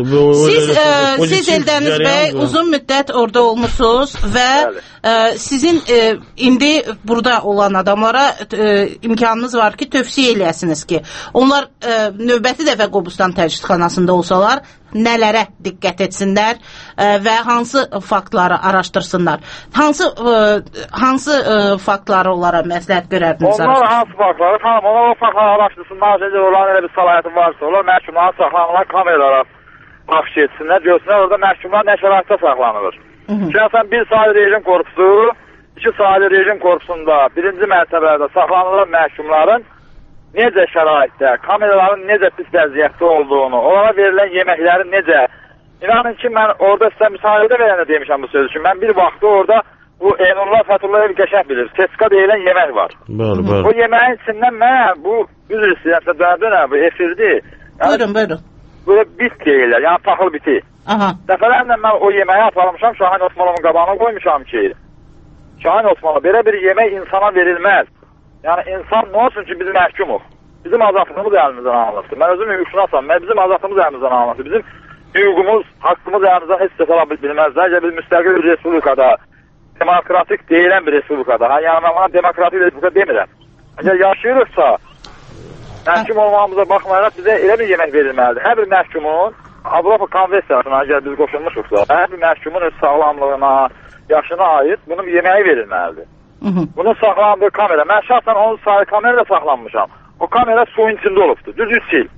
Siz, e, siz Eldəniz bəy uzun müddət orada olmuşsunuz və e, sizin e, indi burada olan adamlara e, imkanınız var ki, tövsiyə eləyəsiniz ki, onlar e, növbəti dəfə Qobustan təcridxanasında olsalar, nələrə diqqət etsinlər e, və hansı faktları araşdırsınlar. Hansı e, hansı e, faktları onlara məsləhət görərdiniz? Onlar hansı faktları? Xanım, onlar o faktları araşdırsınlar. Necə olan elə bir səlahiyyəti varsa, onlar məhkumların saxlanılan kameralara baxış etsinlər, görsünlər orada məhkumlar nə şəraitdə saxlanılır. Şəxsən bir saylı rejim korpusu, iki saylı rejim korpusunda birinci mərtəbədə saxlanılan məhkumların necə şəraitdə, kameraların necə pis vəziyyətdə olduğunu, onlara verilən yeməklərin necə... İnanın ki, mən orada sizə müsahibədə verəndə demişəm bu sözü ki, mən bir vaxtı orada bu Eynullah Fəthullayev qəşəng bilir, teska deyilən yemək var. Bəli, bəli. Bu yeməyin içindən mən, bu üzr istəyəmsə dönə-dönə, bu efirdir. Yəni, buyurun, buyurun. Böyle bit deyirlər, yəni taxıl biti. Aha. Dəfələrlə mən o yeməyi aparmışam, Şahin Osmanovun qabağına qoymuşam ki, Şahin Osmanov, belə bir yemək insana verilməz. Yəni insan nə olsun ki, biz məhkumuq. Bizim azadlığımız əlimizdən alınmışdır. Mən özüm hüquqşünasam, bizim azadlığımız əlimizdən alınmışdır. Bizim hüququmuz, haqqımız əlimizdən heç dəfə ala bilməzlər. Əgər biz müstəqil bir respublikada, demokratik deyilən bir respublikada, yəni mən bana demokratik respublika demirəm. Əgər yaşayırıqsa, məhkum olmamıza baxmayaraq bizə elə bir yemək verilməlidir. Hər bir məhkumun, Avropa Konvensiyasına əgər biz qoşulmuşuqsa, hər bir məhkumun öz sağlamlığına, yaşına aid bunun bir yeməyi verilməlidir. Hı -hı. Bunun saxlandığı kamera, mən şahsən onun sayı kamerada saxlanmışam. O kamera suyun içində olubdur, düz üç il.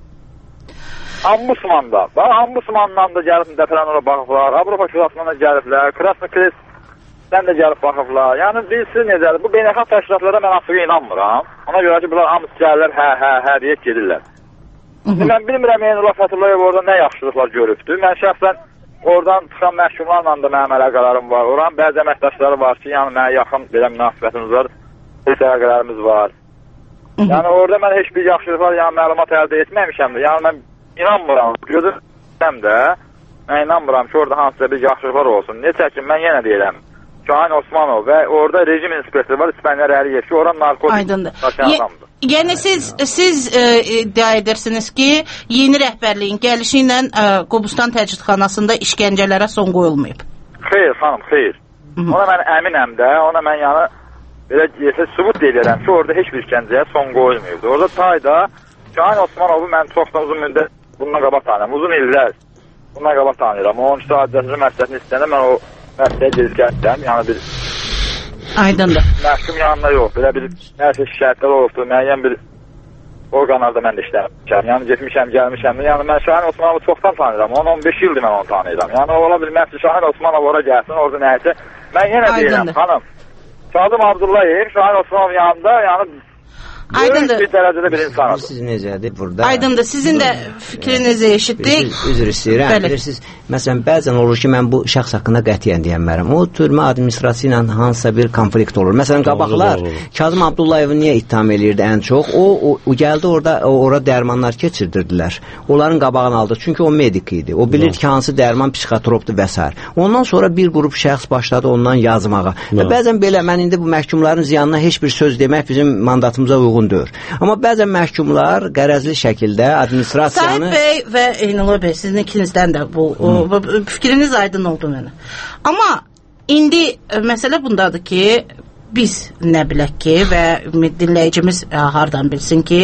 Ambusmanda, bax Ambusmandan da gəlib dəfələn ora baxıblar, Avropa Şurasından da gəliblər, Krasnokresdən də gəlib baxıblar. Yəni bilsin necədir, bu beynəlxalq təşkilatlara mən asıqa inanmıram. Ona görə ki, bunlar hamısı gəlirlər, hə, hə, hə deyək gedirlər. Mən bilmirəm Eynullah Fəthullayev orada nə yaxşılıqlar görübdür. Mən şəxsən oradan çıxan məhkumlarla da mənim əlaqələrim var. Oranın bəzi əməkdaşları var ki, yəni mənə yaxın belə münasibətimiz var, heç əlaqələrimiz var. Yəni orada mən heç bir yaxşılıqlar, yəni məlumat əldə etməmişəmdir. Yəni mən inanmıram, gözüm də, mən inanmıram ki, orada hansısa bir yaxşılıqlar olsun. Necə ki, mən yenə deyirəm, Şahin Osmanov və orada rejim inspektoru var, İspanyar Əliyev ki, oranın narkotik daşıyan adamdır. Yəni siz siz e, iddia edirsiniz ki, yeni rəhbərliyin gəlişi ilə e, Qobustan təcridxanasında işgəncələrə son qoyulmayıb. Xeyr, xanım, xeyr. Hı -hı. Ona mən əminəm də, ona mən yəni belə deyəsə sübut deyirəm ki, orada heç bir işgəncəyə son qoyulmayıb. Orada tayda Şahin Osmanovu mən çoxdan uzun müddət bundan qabaq tanıyıram, uzun illər bundan qabaq tanıyıram. on iki saat cəzə məsləhətini istəyəndə mən o məsələyə gedib gəldim, yəni bir aydındır. Məhkum yanında yox, belə bir nəsə şikayətlər olubdur, müəyyən bir orqanlarda mən də işləmişəm. Yəni getmişəm, gəlmişəm. Yəni mən Şahin Osmanovu çoxdan tanıyıram. on on beş ildir mən onu tanıyıram. Yəni ola bilməz ki, Şahin Osmanov ora gəlsin, orada nəyəsə. Mən yenə deyirəm, xanım. Kazım Abdullayev Şahin Osmanov yanında, yəni aydındır. Bir dərəcədə bir insandır. Siz necədir burada? Aydındır. Sizin də fikrinizi eşitdik. Üzr istəyirəm. Bilirsiniz, məsələn, bəzən olur ki, mən bu şəxs haqqında qətiyyən deyənmərəm. O türmə administrasiya ilə hansısa bir konflikt olur. Məsələn, qabaqlar Kazım Abdullayevi niyə ittiham eləyirdi ən çox? O, o, o gəldi orada, ora dərmanlar keçirdirdilər. Onların qabağını aldı. Çünki o medik idi. O bilirdi ki, hansı dərman psixotropdur və s. Ondan sonra bir qrup şəxs başladı ondan yazmağa. Və bəzən belə, mən indi bu məhkumların ziyanına heç bir söz demək bizim mandatımıza uyğun uyğun deyil. Amma bəzən məhkumlar qərəzli şəkildə administrasiyanı... Sahib bəy və Eynullah bəy, sizin ikinizdən də bu, o, bu fikriniz aydın oldu mənə. Amma indi məsələ bundadır ki, biz nə bilək ki və dinləyicimiz hardan bilsin ki,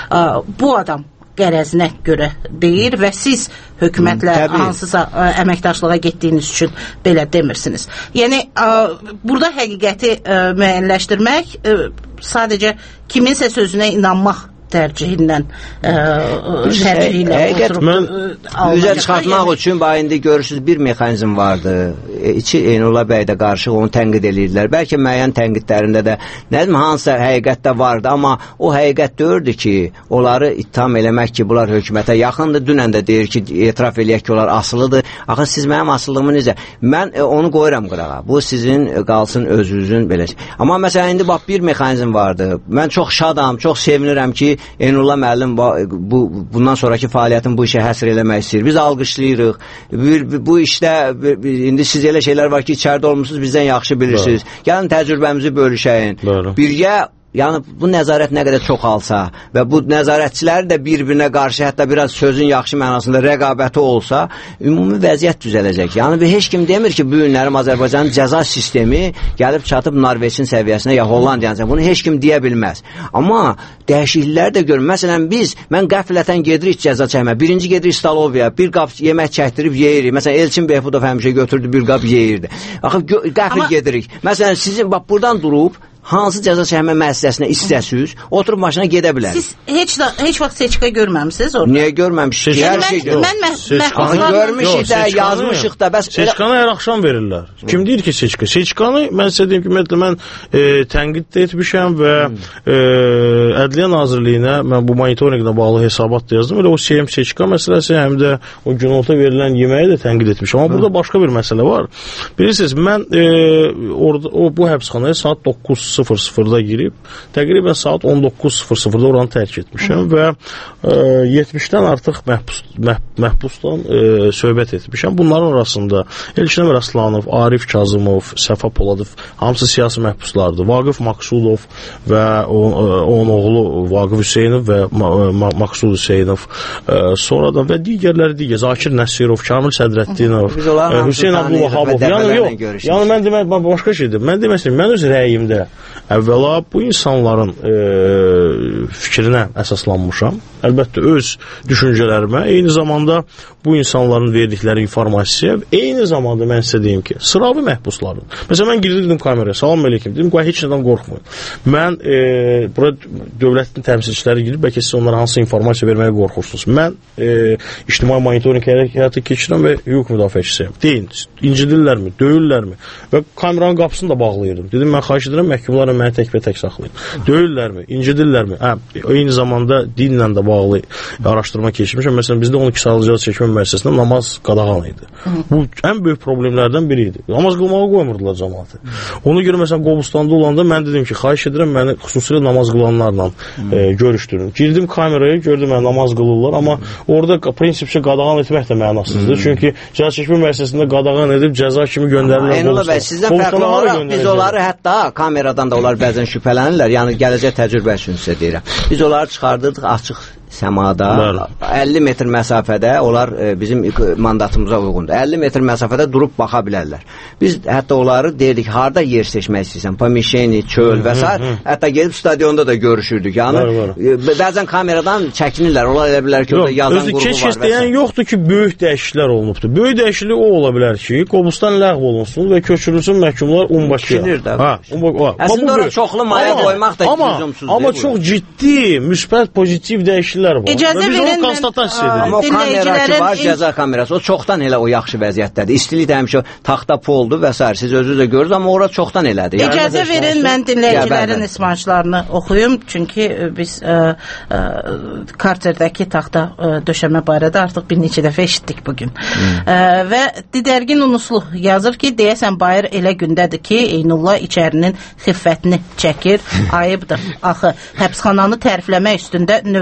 bu adam qərəzinə görə deyir və siz hökumətlə Təbii. hansısa ə, əməkdaşlığa getdiyiniz üçün belə demirsiniz. Yəni ə, burada həqiqəti ə, müəyyənləşdirmək ə, sadəcə kiminsə sözünə inanmaq tərcihindən ə, tərcihi ilə oturub mən üzə çıxartmaq yəni. üçün bax indi görürsünüz bir mexanizm vardı. İçi Eynullah bəy də qarışıq onu tənqid edirdilər. Bəlkə müəyyən tənqidlərində də nə bilim hansısa həqiqətdə vardı, amma o həqiqət deyirdi ki, onları ittiham eləmək ki, bunlar hökumətə yaxındır. Dünən də deyir ki, etiraf eləyək ki, onlar asılıdır. Axı siz mənim asıllığımı necə? Mən e, onu qoyuram qırağa. Bu sizin qalsın özünüzün belə. Amma məsələn indi bax bir mexanizm vardı. Mən çox şadam, çox sevinirəm ki, Eynullah müəllim bu bundan sonraki fəaliyyətin bu işə həsr eləmək istəyir. Biz alqışlayırıq. Bir, bu işdə bir, indi siz elə şeylər var ki, içəridə olmusunuz, bizdən yaxşı bilirsiniz. Gəlin təcrübəmizi bölüşəyin. Birgə yəni bu nəzarət nə qədər çoxalsa və bu nəzarətçiləri də bir-birinə qarşı hətta biraz sözün yaxşı mənasında rəqabəti olsa, ümumi vəziyyət düzələcək. Yəni heç kim demir ki, bu günlərim Azərbaycanın cəza sistemi gəlib çatıb Norveçin səviyyəsinə ya Hollandiyanın. Bunu heç kim deyə bilməz. Amma dəyişikliklər də görün. Məsələn biz, mən qəflətən gedirik cəza çəkmə. Birinci gedirik Stalovya, bir qap yemək çəkdirib yeyirik. Məsələn Elçin Behbudov həmişə götürdü bir qap yeyirdi. Axı qəfl Amma... gedirik. Məsələn sizin bax buradan durub hansı cəza çəkmə müəssisəsinə istəsiz, oturub maşına gedə bilər. Siz heç da, heç vaxt seçka görməmisiniz orada? Niyə görməmişik? Hər şey görmüşük. Görmüşük də, yazmışıq da. Bəs seçkanı hər axşam verirlər. Kim deyir ki, seçka? Seçkanı, mən sizə deyim ki, ümumiyyətlə, mən e, tənqid də etmişəm və e, Ədliyyə Nazirliyinə mən bu monitorinqlə bağlı hesabat da yazdım. Elə o S M seçka məsələsi, həm də o günorta verilən yeməyi də tənqid etmişəm. Amma burada başqa bir məsələ var. Bilirsiniz, mən e, orada, o, bu həbsxanaya saat doqquz sıfır sıfırda girib, təqribən saat on doqquz sıfır sıfırda oranı tərk etmişəm və e, yetmişdən artıq məhbus, məh, məhbusdan e, söhbət etmişəm. Bunların arasında Elçin Rəslanov, Arif Kazımov, Səfa Poladov, hamısı siyasi məhbuslardır. Vaqif Maksudov və onun oğlu Vaqif Hüseynov və Maksud Hüseynov, e, sonradan və digərləri digər, Zakir Nəsirov, Kamil Sədrəddinov, e, Hüseyn Abdülvahabov. Yəni yox, yəni mən demək, başqa şeydir. Mən demək, mən öz rəyimdə əvvəla bu insanların e, fikrinə əsaslanmışam. Əlbəttə öz düşüncələrimə, eyni zamanda bu insanların verdikləri informasiya, eyni zamanda mən sizə deyim ki, sıravi məhbusların. Məsələn, mən girdim kameraya, salam əleykum, dedim, qoy heç nədən qorxmayın. Mən e, bura dövlətin təmsilçiləri girib, bəlkə siz onlara hansı informasiya verməyə qorxursunuz. Mən e, ictimai monitoring həyata keçirəm və hüquq müdafiəçisiyəm. Deyin, incidirlərmi, döyürlərmi? Və kameranın qapısını da bağlayırdım. Dedim, mən xahiş edirəm, məhkumlarla məni tək və tək saxlayın. Döyürlərmi, incidirlərmi? Hə, eyni zamanda dinlə də bağlı araşdırma keçirmişəm. Məsələn, bizdə on iki saylı cəza çəkmə müəssisəsində namaz qadağan idi. Bu ən böyük problemlərdən biri idi. Namaz qılmağa qoymurdular cəmaatı. Ona görə məsələn Qobustanda olanda mən dedim ki, xahiş edirəm məni xüsusilə namaz qılanlarla e, görüşdürün. Girdim kameraya, gördüm məni namaz qılırlar, amma orada prinsipcə qadağan etmək də mənasızdır. Hmm. Çünki cəza çəkmə müəssisəsində qadağan edib cəza kimi göndərirlər. Eynullah bəy, sizdən fərqli olaraq biz onları hətta kameradan da onlar bəzən şübhələnirlər. Yəni gələcək təcrübə üçün sizə deyirəm. Biz onları çıxardırdıq açıq səmada, əlli metr məsafədə, onlar e, bizim mandatımıza uyğundur. əlli metr məsafədə durub baxa bilərlər. Biz hətta onları deyirdik, harda yer seçmək istəyirsən, pomişeni, çöl və s. Hətta gelib stadionda da görüşürdük. Yəni, var, var. E, bəzən kameradan çəkinirlər, onlar elə bilər ki, orada yazan qrupu var. Keç-keç deyən yoxdur ki, böyük dəyişikliklər olunubdur. Böyük dəyişiklik o ola bilər ki, Qobustan ləğv olunsun və köçürülsün məhkumlar Umbaşıya. Ha, əslində orada çoxlu maya qoymaq da lüzumsuzdur. Amma çox ciddi, müsbət, pozitiv dəyişikliklər var. İcazə verin, mən amma o kamera ki var, cəza kamerası, o çoxdan elə o yaxşı vəziyyətdədir. İstilik də həmişə taxta poldur və s. Siz özünüz də görürsünüz, amma ora çoxdan elədir. Yəni, İcazə verin, mən dinləyicilərin ismançlarını oxuyum, çünki biz ə, ə, Karterdəki taxta ə, döşəmə barədə artıq bir neçə dəfə eşitdik bugün. Hmm. Ə, və Didərgin Unuslu yazır ki, deyəsən Bayır elə gündədir ki, Eynullah içərinin xiffətini çəkir, ayıbdır. Axı, həbsxananı tərifləmək üstündə növbət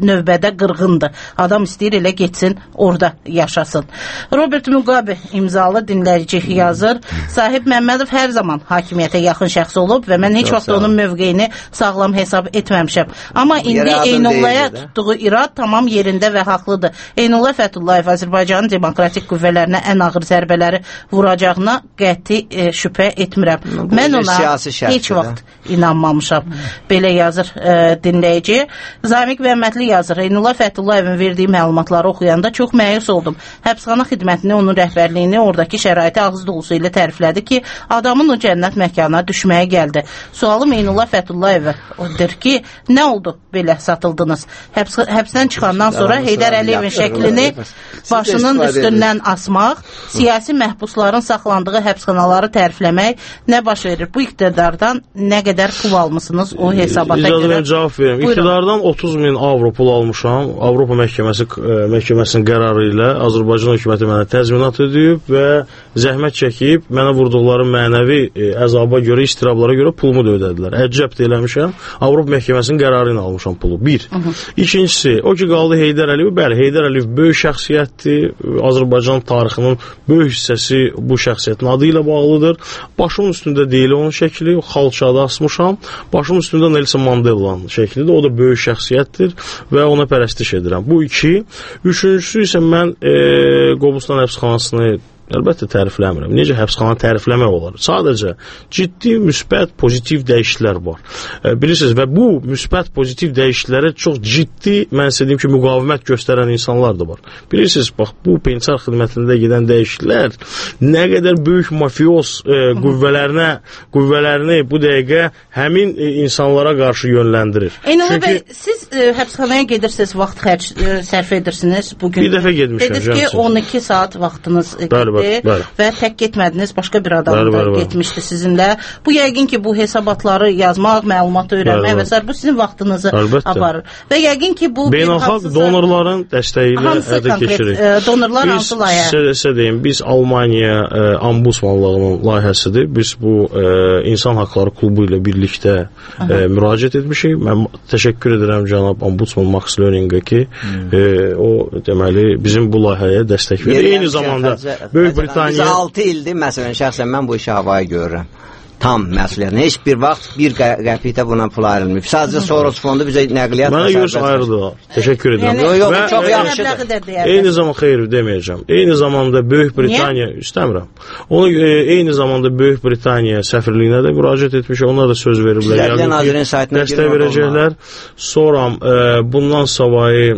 növbədə qırğındır. Adam istəyir elə getsin, orada yaşasın. Robert Mugabe imzalı dinləyici yazır. Sahib Məmmədov hər zaman hakimiyyətə yaxın şəxs olub və mən heç Çox vaxt onun mövqeyini sağlam hesab etməmişəm. Amma indi Eynullaya tutduğu irad tamam yerində və haqlıdır. Eynullah Fəthullayev Azərbaycanın demokratik qüvvələrinə ən ağır zərbələri vuracağına qəti e, şübhə etmirəm. Bu mən ona heç vaxt inanmamışam. Belə yazır e, dinləyici. Zamiq Məhəmmədli yazır. Eynullah Fətullayevin verdiyi məlumatları oxuyanda çox məyus oldum. Həbsxana xidmətini, onun rəhbərliyini, oradakı şəraiti ağız dolusu ilə təriflədi ki, adamın o cənnət məkana düşməyə gəldi. Sualım Eynullah Fətullayevə odur ki, nə oldu belə satıldınız? Həbs həbsdən çıxandan sonra Heydər Əliyevin şəklini başının üstündən asmaq, siyasi məhbusların saxlandığı həbsxanaları tərifləmək nə baş verir? Bu iqtidardan nə qədər pul almısınız o hesabata İcazə görə? Cavab verim. İqtidardan otuz min avro pul almışam. Avropa məhkəməsi məhkəməsinin qərarı ilə Azərbaycan hökuməti mənə təzminat ödəyib və zəhmət çəkib mənə vurduqları mənəvi e, əzaba görə, istirablara görə pulumu da ödədilər. Əcəb də eləmişəm. Avropa məhkəməsinin qərarı ilə almışam pulu. Bir. Hı -hı. İkincisi, o ki qaldı Heydər Əliyev. Bəli, Heydər Əliyev böyük şəxsiyyətdir. Azərbaycan tarixinin böyük hissəsi bu şəxsiyyətin adı ilə bağlıdır. Başımın üstündə deyil onun şəkli, xalçada asmışam. Başımın üstündə Nelson Mandela'nın şəklidir. O da böyük şəxsiyyətdir və ona pərəstiş edirəm. Bu iki. Üçüncüsü isə mən e, Qobustan həbsxanasını əlbəttə tərifləmirəm. Necə həbsxana tərifləmək olar? Sadəcə ciddi, müsbət, pozitiv dəyişikliklər var. E, bilirsiniz və bu müsbət, pozitiv dəyişikliklərə çox ciddi, mən sizə deyim ki, müqavimət göstərən insanlar da var. Bilirsiniz, bax, bu pençar xidmətində gedən dəyişikliklər nə qədər böyük mafiyoz e, qüvvələrinə, qüvvələrini bu dəqiqə həmin e, insanlara qarşı yönləndirir. Eynullah Çünki... bəy, siz e, həbsxanaya gedirsiniz, vaxt xərc e, sərf edirsiniz bugün. Bir dəfə gedmişəm. Dediniz ki, on iki saat vaxtınız e, bəli, bəli. Bəli. Və tək getmədiniz, başqa bir adam bəli, da bəli, getmişdi sizinlə. Bu yəqin ki, bu hesabatları yazmaq, məlumatı öyrənmək və s. bu sizin vaxtınızı Əlbəttə. aparır. Və yəqin ki, bu beynəlxalq donorların dəstəyi ilə həyata keçirir. E, donorlar biz, hansı layihə? Sizə, sizə deyim, biz Almaniya e, Ombudsmanlığının layihəsidir. Biz bu e, İnsan Haqları Klubu ilə birlikdə e, müraciət etmişik. Mən təşəkkür edirəm cənab Ombudsman Max Löninqə ki, e, o deməli bizim bu layihəyə dəstək verir. Eyni zamanda Böyük Britaniya... Biz altı ildir, məsələn, şəxsən mən bu işi havaya görürəm. Tam məsuliyyətlə. Heç bir vaxt bir qəpikdə buna pul ayrılmıyor. Sadəcə Soros fondu bizə nəqliyyat... Mənə görüş ayrıdır. Təşəkkür edirəm. Yox, yox, çox yaxşıdır. Eyni zaman xeyr deməyəcəm. Eyni zamanda Böyük Britaniya... İstəmirəm. Onu eyni zamanda Böyük Britaniya səfirliyinə də müraciət etmiş. Onlar da söz veriblər. Sizlərlə Nazirin saytına dəstək verəcəklər. Sonra bundan savayı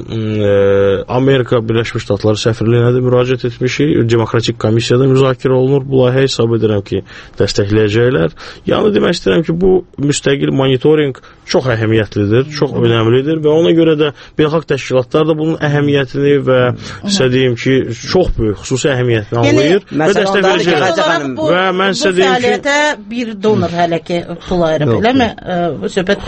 Amerika Birləşmiş Ştatları səfirliyinə də müraciət etmişik. Demokratik komissiyada müzakirə olunur. Bu layihə hesab edirəm ki, dəstəkləyəcəklər. Yəni demək istəyirəm ki, bu müstəqil monitorinq çox əhəmiyyətlidir, çox önəmlidir və ona görə də beynəlxalq təşkilatlar da bunun əhəmiyyətini və sizə deyim ki, çox böyük xüsusi əhəmiyyətini anlayır və dəstək verəcəklər. Və mən sizə deyim ki, bu fəaliyyətə bir donor hələ ki pul ayırıb, eləmi? Bu söhbət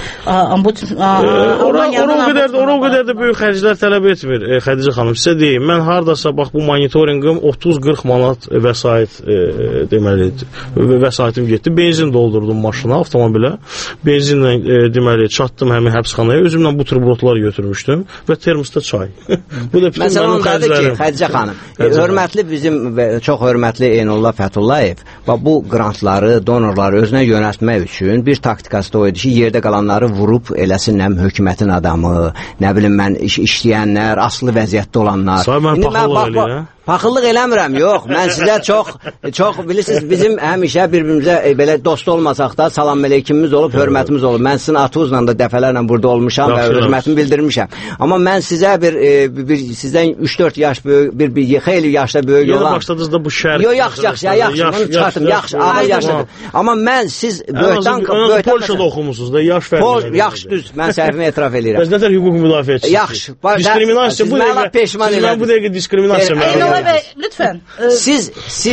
Ora o qədər də böyük xərclər tələb etmir, Xədicə xanım. Sizə deyim, mən hardasa bax bu monitorinqim otuz qırx manat vəsait deməli vəsaitim getdi. Benzin doldurdum maşına, avtomobilə. Benzinlə e, deməli çatdım həmin həbsxanaya. Özümlə buterbrotlar götürmüşdüm və termosda çay. Bu da bütün mənim xərclərim. Xədicə xanım, hörmətli bizim çox hörmətli Eynullah Fəthullayev və bu qrantları, donorları özünə yönəltmək üçün bir taktikası da o idi ki, yerdə qalanları vurub eləsin həm hökumətin adamı, nə bilim mən iş, işləyənlər, asılı vəziyyətdə olanlar. Sağ mən paxıllıq eləyirəm. Paxıllıq eləmirəm, yox. Mən sizə çox, çox bilirsiniz, bizim həmişə bir-birimizə e, belə dost olmasaq da salam meleykimimiz olub, hörmətimiz olub. Mən sizin atınızla da dəfələrlə burada olmuşam və hörmətimi bildirmişəm. Amma mən sizə bir, e, bir sizdən üç dörd yaş böyük, bir, bir xeyli yaşda böyük olan... Yenə başladınız da bu şərt... Yox, yaxşı, yaxşı, yaxşı, bunu çıxartım, yaxşı, ağır yaşlıdır. Amma mən siz böyükdən... Polşada oxumusunuz da, yaş fərqi. Yaxşı, düz, mən səhvimi etiraf edirəm. Bəs nətər hüquq müdafiəçisi? Yaxşı. Diskriminasiya bu dəqiqə, mən bu dəqiqə diskriminasiya Eynullah bəy, lütfən. Siz, siz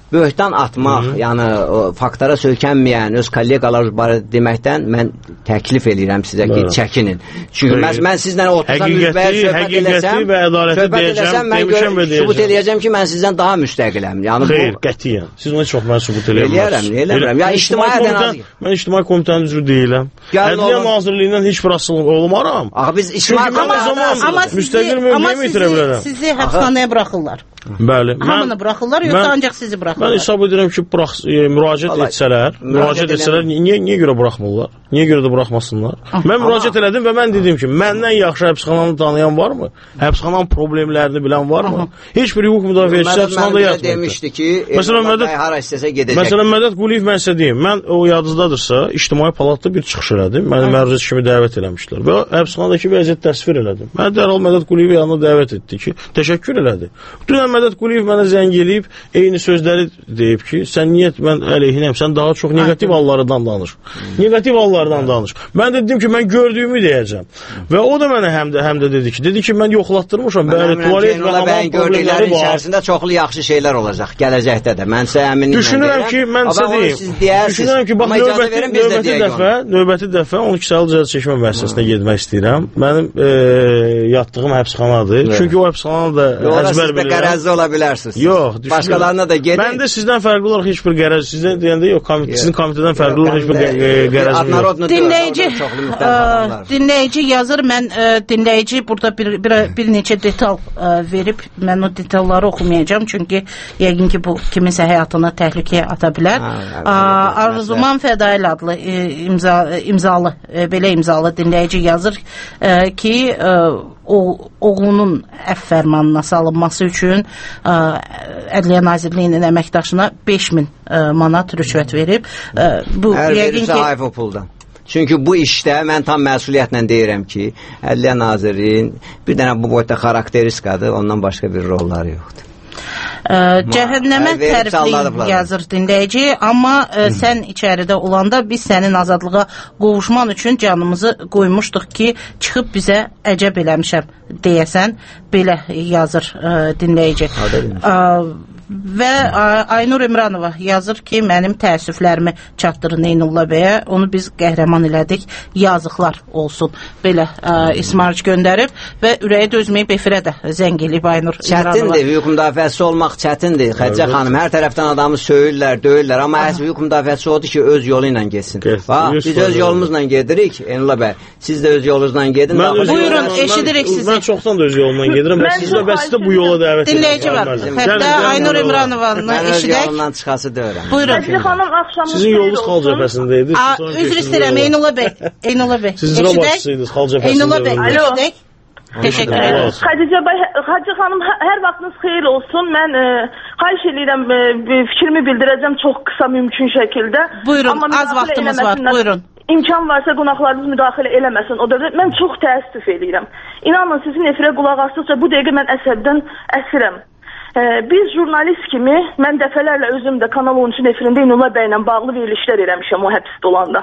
böhtan atmaq, Hı -hı. yəni o, faktlara söykənməyən öz kolleqalar barədə deməkdən mən təklif edirəm sizə ki, Bəli. çəkinin. Çünki mən, mən sizlə otursam müzbəyə söhbət eləsəm, və söhbət eləsəm, mən gör, sübut eləyəcəm ki, mən sizdən daha müstəqiləm. Yəni, Xeyr, bu... qətiyyən. Siz ona çox mən sübut eləyərəm. Eləyərəm, ya ictimai ədənazi. Mən ictimai komitənin üzvü deyiləm. Ədliyyə Nazirliyindən heç bir asılıq olmaram. Axı biz ictimai komitənin müstəqil mövqeyimi itirə bilərəm. Sizi həbsxanaya buraxırlar. Bəli. Hamını buraxırlar, yoxsa ancaq sizi buraxırlar? Mən hesab edirəm ki, burax, e, müraciət Vallahi, etsələr, müraciət etsələr, niyə, niyə görə buraxmırlar? Niyə görə də buraxmasınlar? Ah, mən müraciət aha. elədim və mən dedim ki, məndən yaxşı həbsxananı tanıyan varmı? Həbsxananın problemlərini bilən varmı? Aha. Heç bir hüquq müdafiəçisi həbsxanada yatmırdı. Demişdi ki, məsələn, Mədət, hara istəsə gedəcək. Məsələn, Mədət Quliyev mən sizə deyim, mən o yadınızdadırsa, ictimai palatda bir çıxış elədim, məni məruzət kimi dəvət eləmişlər və həbsxanadakı vəziyyət təsvir elədim. Mən dərhal Mədət Quliyevi yanına dəvət etdi ki, təşəkkür elədi. Dünən Mədət Quliyev mənə zəng eləyib, eyni sözləri deyib ki, sən niyə mən əleyhinəm, sən daha çox negativ hallardan danış. Negativ hallardan danış. Mən də dedim ki, mən gördüyümü deyəcəm. Və o da mənə həm də, həm də dedi ki, dedi ki, mən yoxlatdırmışam, bəli, tualet və hamam problemləri var. İçərisində çoxlu yaxşı şeylər olacaq, gələcəkdə də. Mən sizə əminəm. Düşünürəm ki, mən sizə deyim. Düşünürəm ki, bax, növbəti, növbəti dəfə, növbəti dəfə on iki saylı cəza çəkmə müəssisəsinə getmək istəyirəm. Mənim e, yatdığım həbsxanadır. Çünki o həbsxanada da əzbər bilirəm. Qərəzli ola bilərsiniz. Yox, başqalarına da gedin. Mən də sizdən fərqli olaraq heç bir qərəz, sizdən deyəndə yox, komite, sizin komitədən fərqli olaraq heç bir qərəzim yox. Dinləyici, dinləyici yazır, mən dinləyici burada bir, bir, bir neçə detal verib, mən o detalları oxumayacağım, çünki yəqin ki, bu kiminsə həyatını təhlükəyə ata bilər. Arzuman Fədail adlı imza, imzalı, belə imzalı dinləyici yazır ki, o, oğlunun əff fərmanına salınması üçün ə, Ədliyyə Nazirliyinin əməkdaşına beş min ə, manat rüşvət verib. Ə, bu Hər yəqin ki, hayf o puldan. Çünki bu işdə mən tam məsuliyyətlə deyirəm ki, Ədliyyə Nazirliyin bir dənə bu boyda xarakteriskadır, ondan başqa bir rolları yoxdur. Ə, cəhənnəmə tərifli yazır dinləyici, amma ə, sən içəridə olanda biz sənin azadlığa qovuşman üçün canımızı qoymuşduq ki, çıxıb bizə əcəb eləmişəm deyəsən, belə yazır ə, dinləyici. Ə, və ə, Aynur İmranova yazır ki, mənim təəssüflərimi çatdırın Eynullah bəyə, onu biz qəhrəman elədik, yazıqlar olsun. Belə ə, İsmail göndərib və ürəyi dözməyib efirə də zəng eləyib Aynur İmranova. Çətindir, hüquq müdafiəçisi olmaq çətindir. Xədicə xanım, hər tərəfdən adamı söyürlər, döyürlər, amma əsl hüquq müdafiəçisi odur ki, öz yolu ilə getsin. Bax, biz öz yolumuzla gedirik, Eynullah bəy, siz də öz yolunuzla gedin. Buyurun, eşidirik sizi. Mən çoxdan da öz yolumla gedirəm, və siz də bəs də bu yola dəvət edirəm. Dinləyici var, hətta Aynur İmranovanı eşidək. Mən öz yolundan çıxası deyirəm. Buyurun. Sizin yolunuz xal cəbhəsində idi. Üzr istəyirəm, Eynullah bəy. Eynullah bəy. Siz icra başçısıydınız xal cəbhəsində. Eynullah bəy, eşidək. Teşekkür ederim. Xədicə bəy, Hacı xanım, hər vaxtınız xeyir olsun. Mən e, xahiş edirəm, e, fikrimi bildirəcəm çox qısa mümkün şəkildə. Buyurun, az vaxtımız var, buyurun. İmkan varsa qonaqlarınız müdaxilə eləməsin. O dövrdə mən çox təəssüf edirəm. İnanın, sizin efirə qulaq asdıqca bu dəqiqə mən əsəbdən əsirəm. E, biz jurnalist kimi, mən dəfələrlə özüm də Kanal on üçün efirində Eynullah bəylə bağlı verilişlər eləmişəm o həbsdə olanda.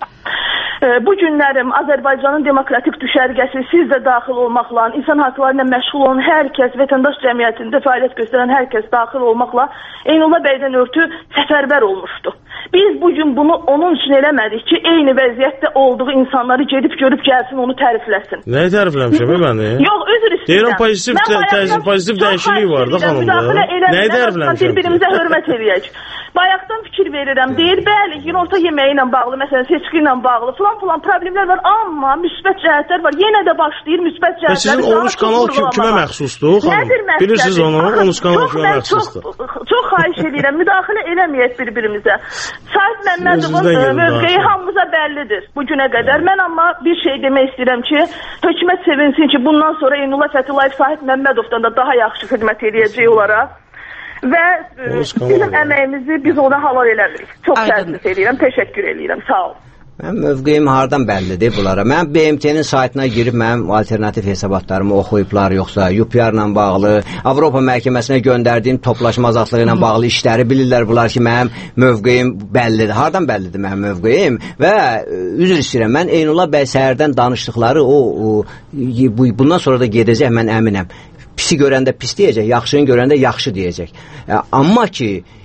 Bu günlərim Azərbaycanın demokratik düşərgəsi, siz də daxil olmaqla, insan haqları ilə məşğul olan hər kəs, vətəndaş cəmiyyətində fəaliyyət göstərən hər kəs daxil olmaqla Eynullah bəydən ötürü səfərbər olmuşdu. Biz bugün bunu onun üçün eləmədik ki, eyni vəziyyətdə olduğu insanları gedib görüb gəlsin, onu tərifləsin. Nəyi tərifləmişəm məni? Yox, üzr istəyirəm. Deyirəm, pozitiv, pozitiv dəyişikliyi var da xanımda. Nəyi tərifləmişəm? Bir-birimizə hörmət eləyək. Bayaqdan fikir verirəm, deyir, bəli, günorta yeməyi ilə bağlı, məsələn, seçki ilə bağlı, filan-filan problemlər var, amma müsbət cəhətlər var. Yenə də başlayır müsbət cəhətlər. Sizin on üç kanal kimə məxsusdur, xanım? Bilirsiniz onu, on üç kanal kimə məxsusdur? Çox xahiş edirəm, müdaxilə eləməyək bir-birimizə. Sait Məmmədovun mövqeyi hamımıza bəllidir bu günə qədər. Mən amma bir şey demək istəyirəm ki, hökumət sevinsin ki, bundan sonra Eynullah Fəthullayev Sait Məmmədovdan da daha yaxşı xidmət edəcək olaraq. Və bizim əməyimizi biz ona halal eləmirik. Çox təəssüf edirəm, təşəkkür edirəm, sağ ol. Mənim mövqeyim hardan bəllidir bunlara? Mən B M T-nin saytına girib mənim alternativ hesabatlarımı oxuyublar, yoxsa U P R-la bağlı, Avropa məhkəməsinə göndərdiyim toplaşma azadlığı ilə bağlı işləri bilirlər bunlar ki, mənim mövqeyim bəllidir. Hardan bəllidir mənim mövqeyim? Və üzr istəyirəm, mən Eynullah bəy səhərdən danışdıqları o, o bundan sonra da gedəcək, mən əminəm. Pisi görəndə pis deyəcək, yaxşını görəndə yaxşı deyəcək. Amma ki,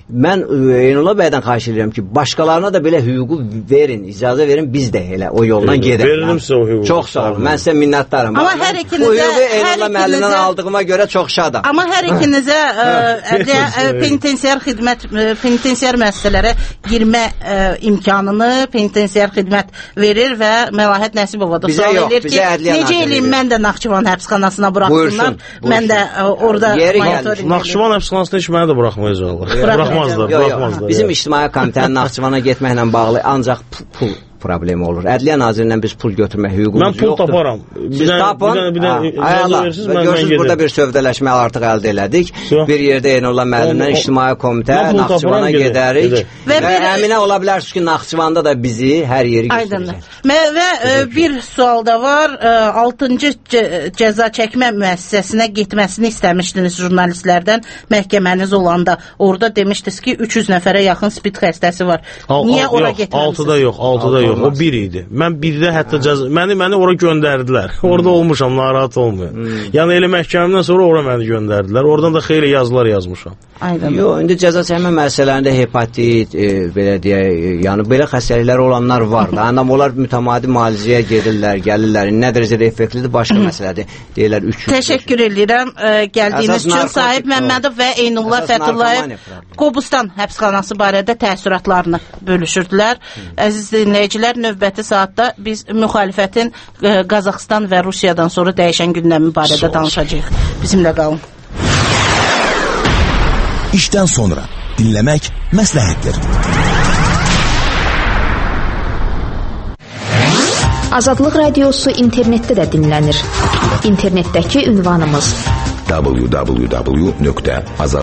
mən Eynullah bəydən xahiş edirəm ki, başqalarına da belə hüququ verin, icazə verin, biz də elə o yoldan gedək. Verildim sizə o hüququ. Çox sağ olun, mən sizə minnətdarım. Amma hər ikinizə... Bu hüququ Eynullah müəllimdən aldığıma görə çox şadam. Amma hər ikinizə penitensiar xidmət, penitensiar müəssisələrə girmə imkanını penitensiar xidmət verir və Məlahət Nəsibova da sual edir ki, necə eləyim mən də Naxçıvan həbsxanasına buraxsınlar, mən də orada monitoring edim. Naxçıvan həbsxanasına heç mənə də buraxmayacaqlar. Buraxmazlar, buraxmazlar. Bizim İctimai Komitənin Naxçıvana getməklə bağlı ancaq pul problemi olur. Ədliyyə Nazirindən biz pul götürmək hüququmuz yoxdur. Mən pul taparam. Siz tapın. Görürsünüz, burada bir sövdələşmə artıq əldə elədik. Bir yerdə Eynullah müəllimdən İctimai Komitə Naxçıvana gedərik. Və əminə ola bilərsiniz ki, Naxçıvanda da bizi hər yeri götürəcək. Və bir sual da var. altıncı cəza çəkmə müəssisəsinə getməsini istəmişdiniz jurnalistlərdən məhkəməniz olanda. Orada demişdiniz ki, üç yüz nəfərə yaxın spid xəstəsi var. Niyə ora getməmisiniz? altıda yox, altıda yox. O bir idi. Mən birdə hətta cəza... Məni, məni ora göndərdilər. Orada olmuşam, narahat olmuyor. Yəni elə məhkəməmdən sonra ora məni göndərdilər. Oradan da xeyli yazılar yazmışam. Yox, indi cəza çəkmə məsələlərində hepatit, belə deyək, yəni belə xəstəliklər olanlar var da. Yəni onlar mütəmadi müalicəyə gedirlər, gəlirlər. Nə dərəcədə effektlidir, başqa məsələdir. Deyirlər üç yüz. Təşəkkür edirəm gəldiyiniz üçün. Sahib Məmmədov və Eynullah Fəthullayev Qobustan həbsxanası barədə təəssüratlarını bölüşürdülər. Əziz dinləyicilər, növbəti saatda biz müxalifətin Qazaxıstan və Rusiyadan sonra dəyişən gündəmi barədə danışacağıq. Bizimlə qalın. İşdən sonra dinləmək məsləhətdir. Azadlıq Radiosu internetdə də dinlənir. İnternetdəki ünvanımız w w w nöqtə azadlıq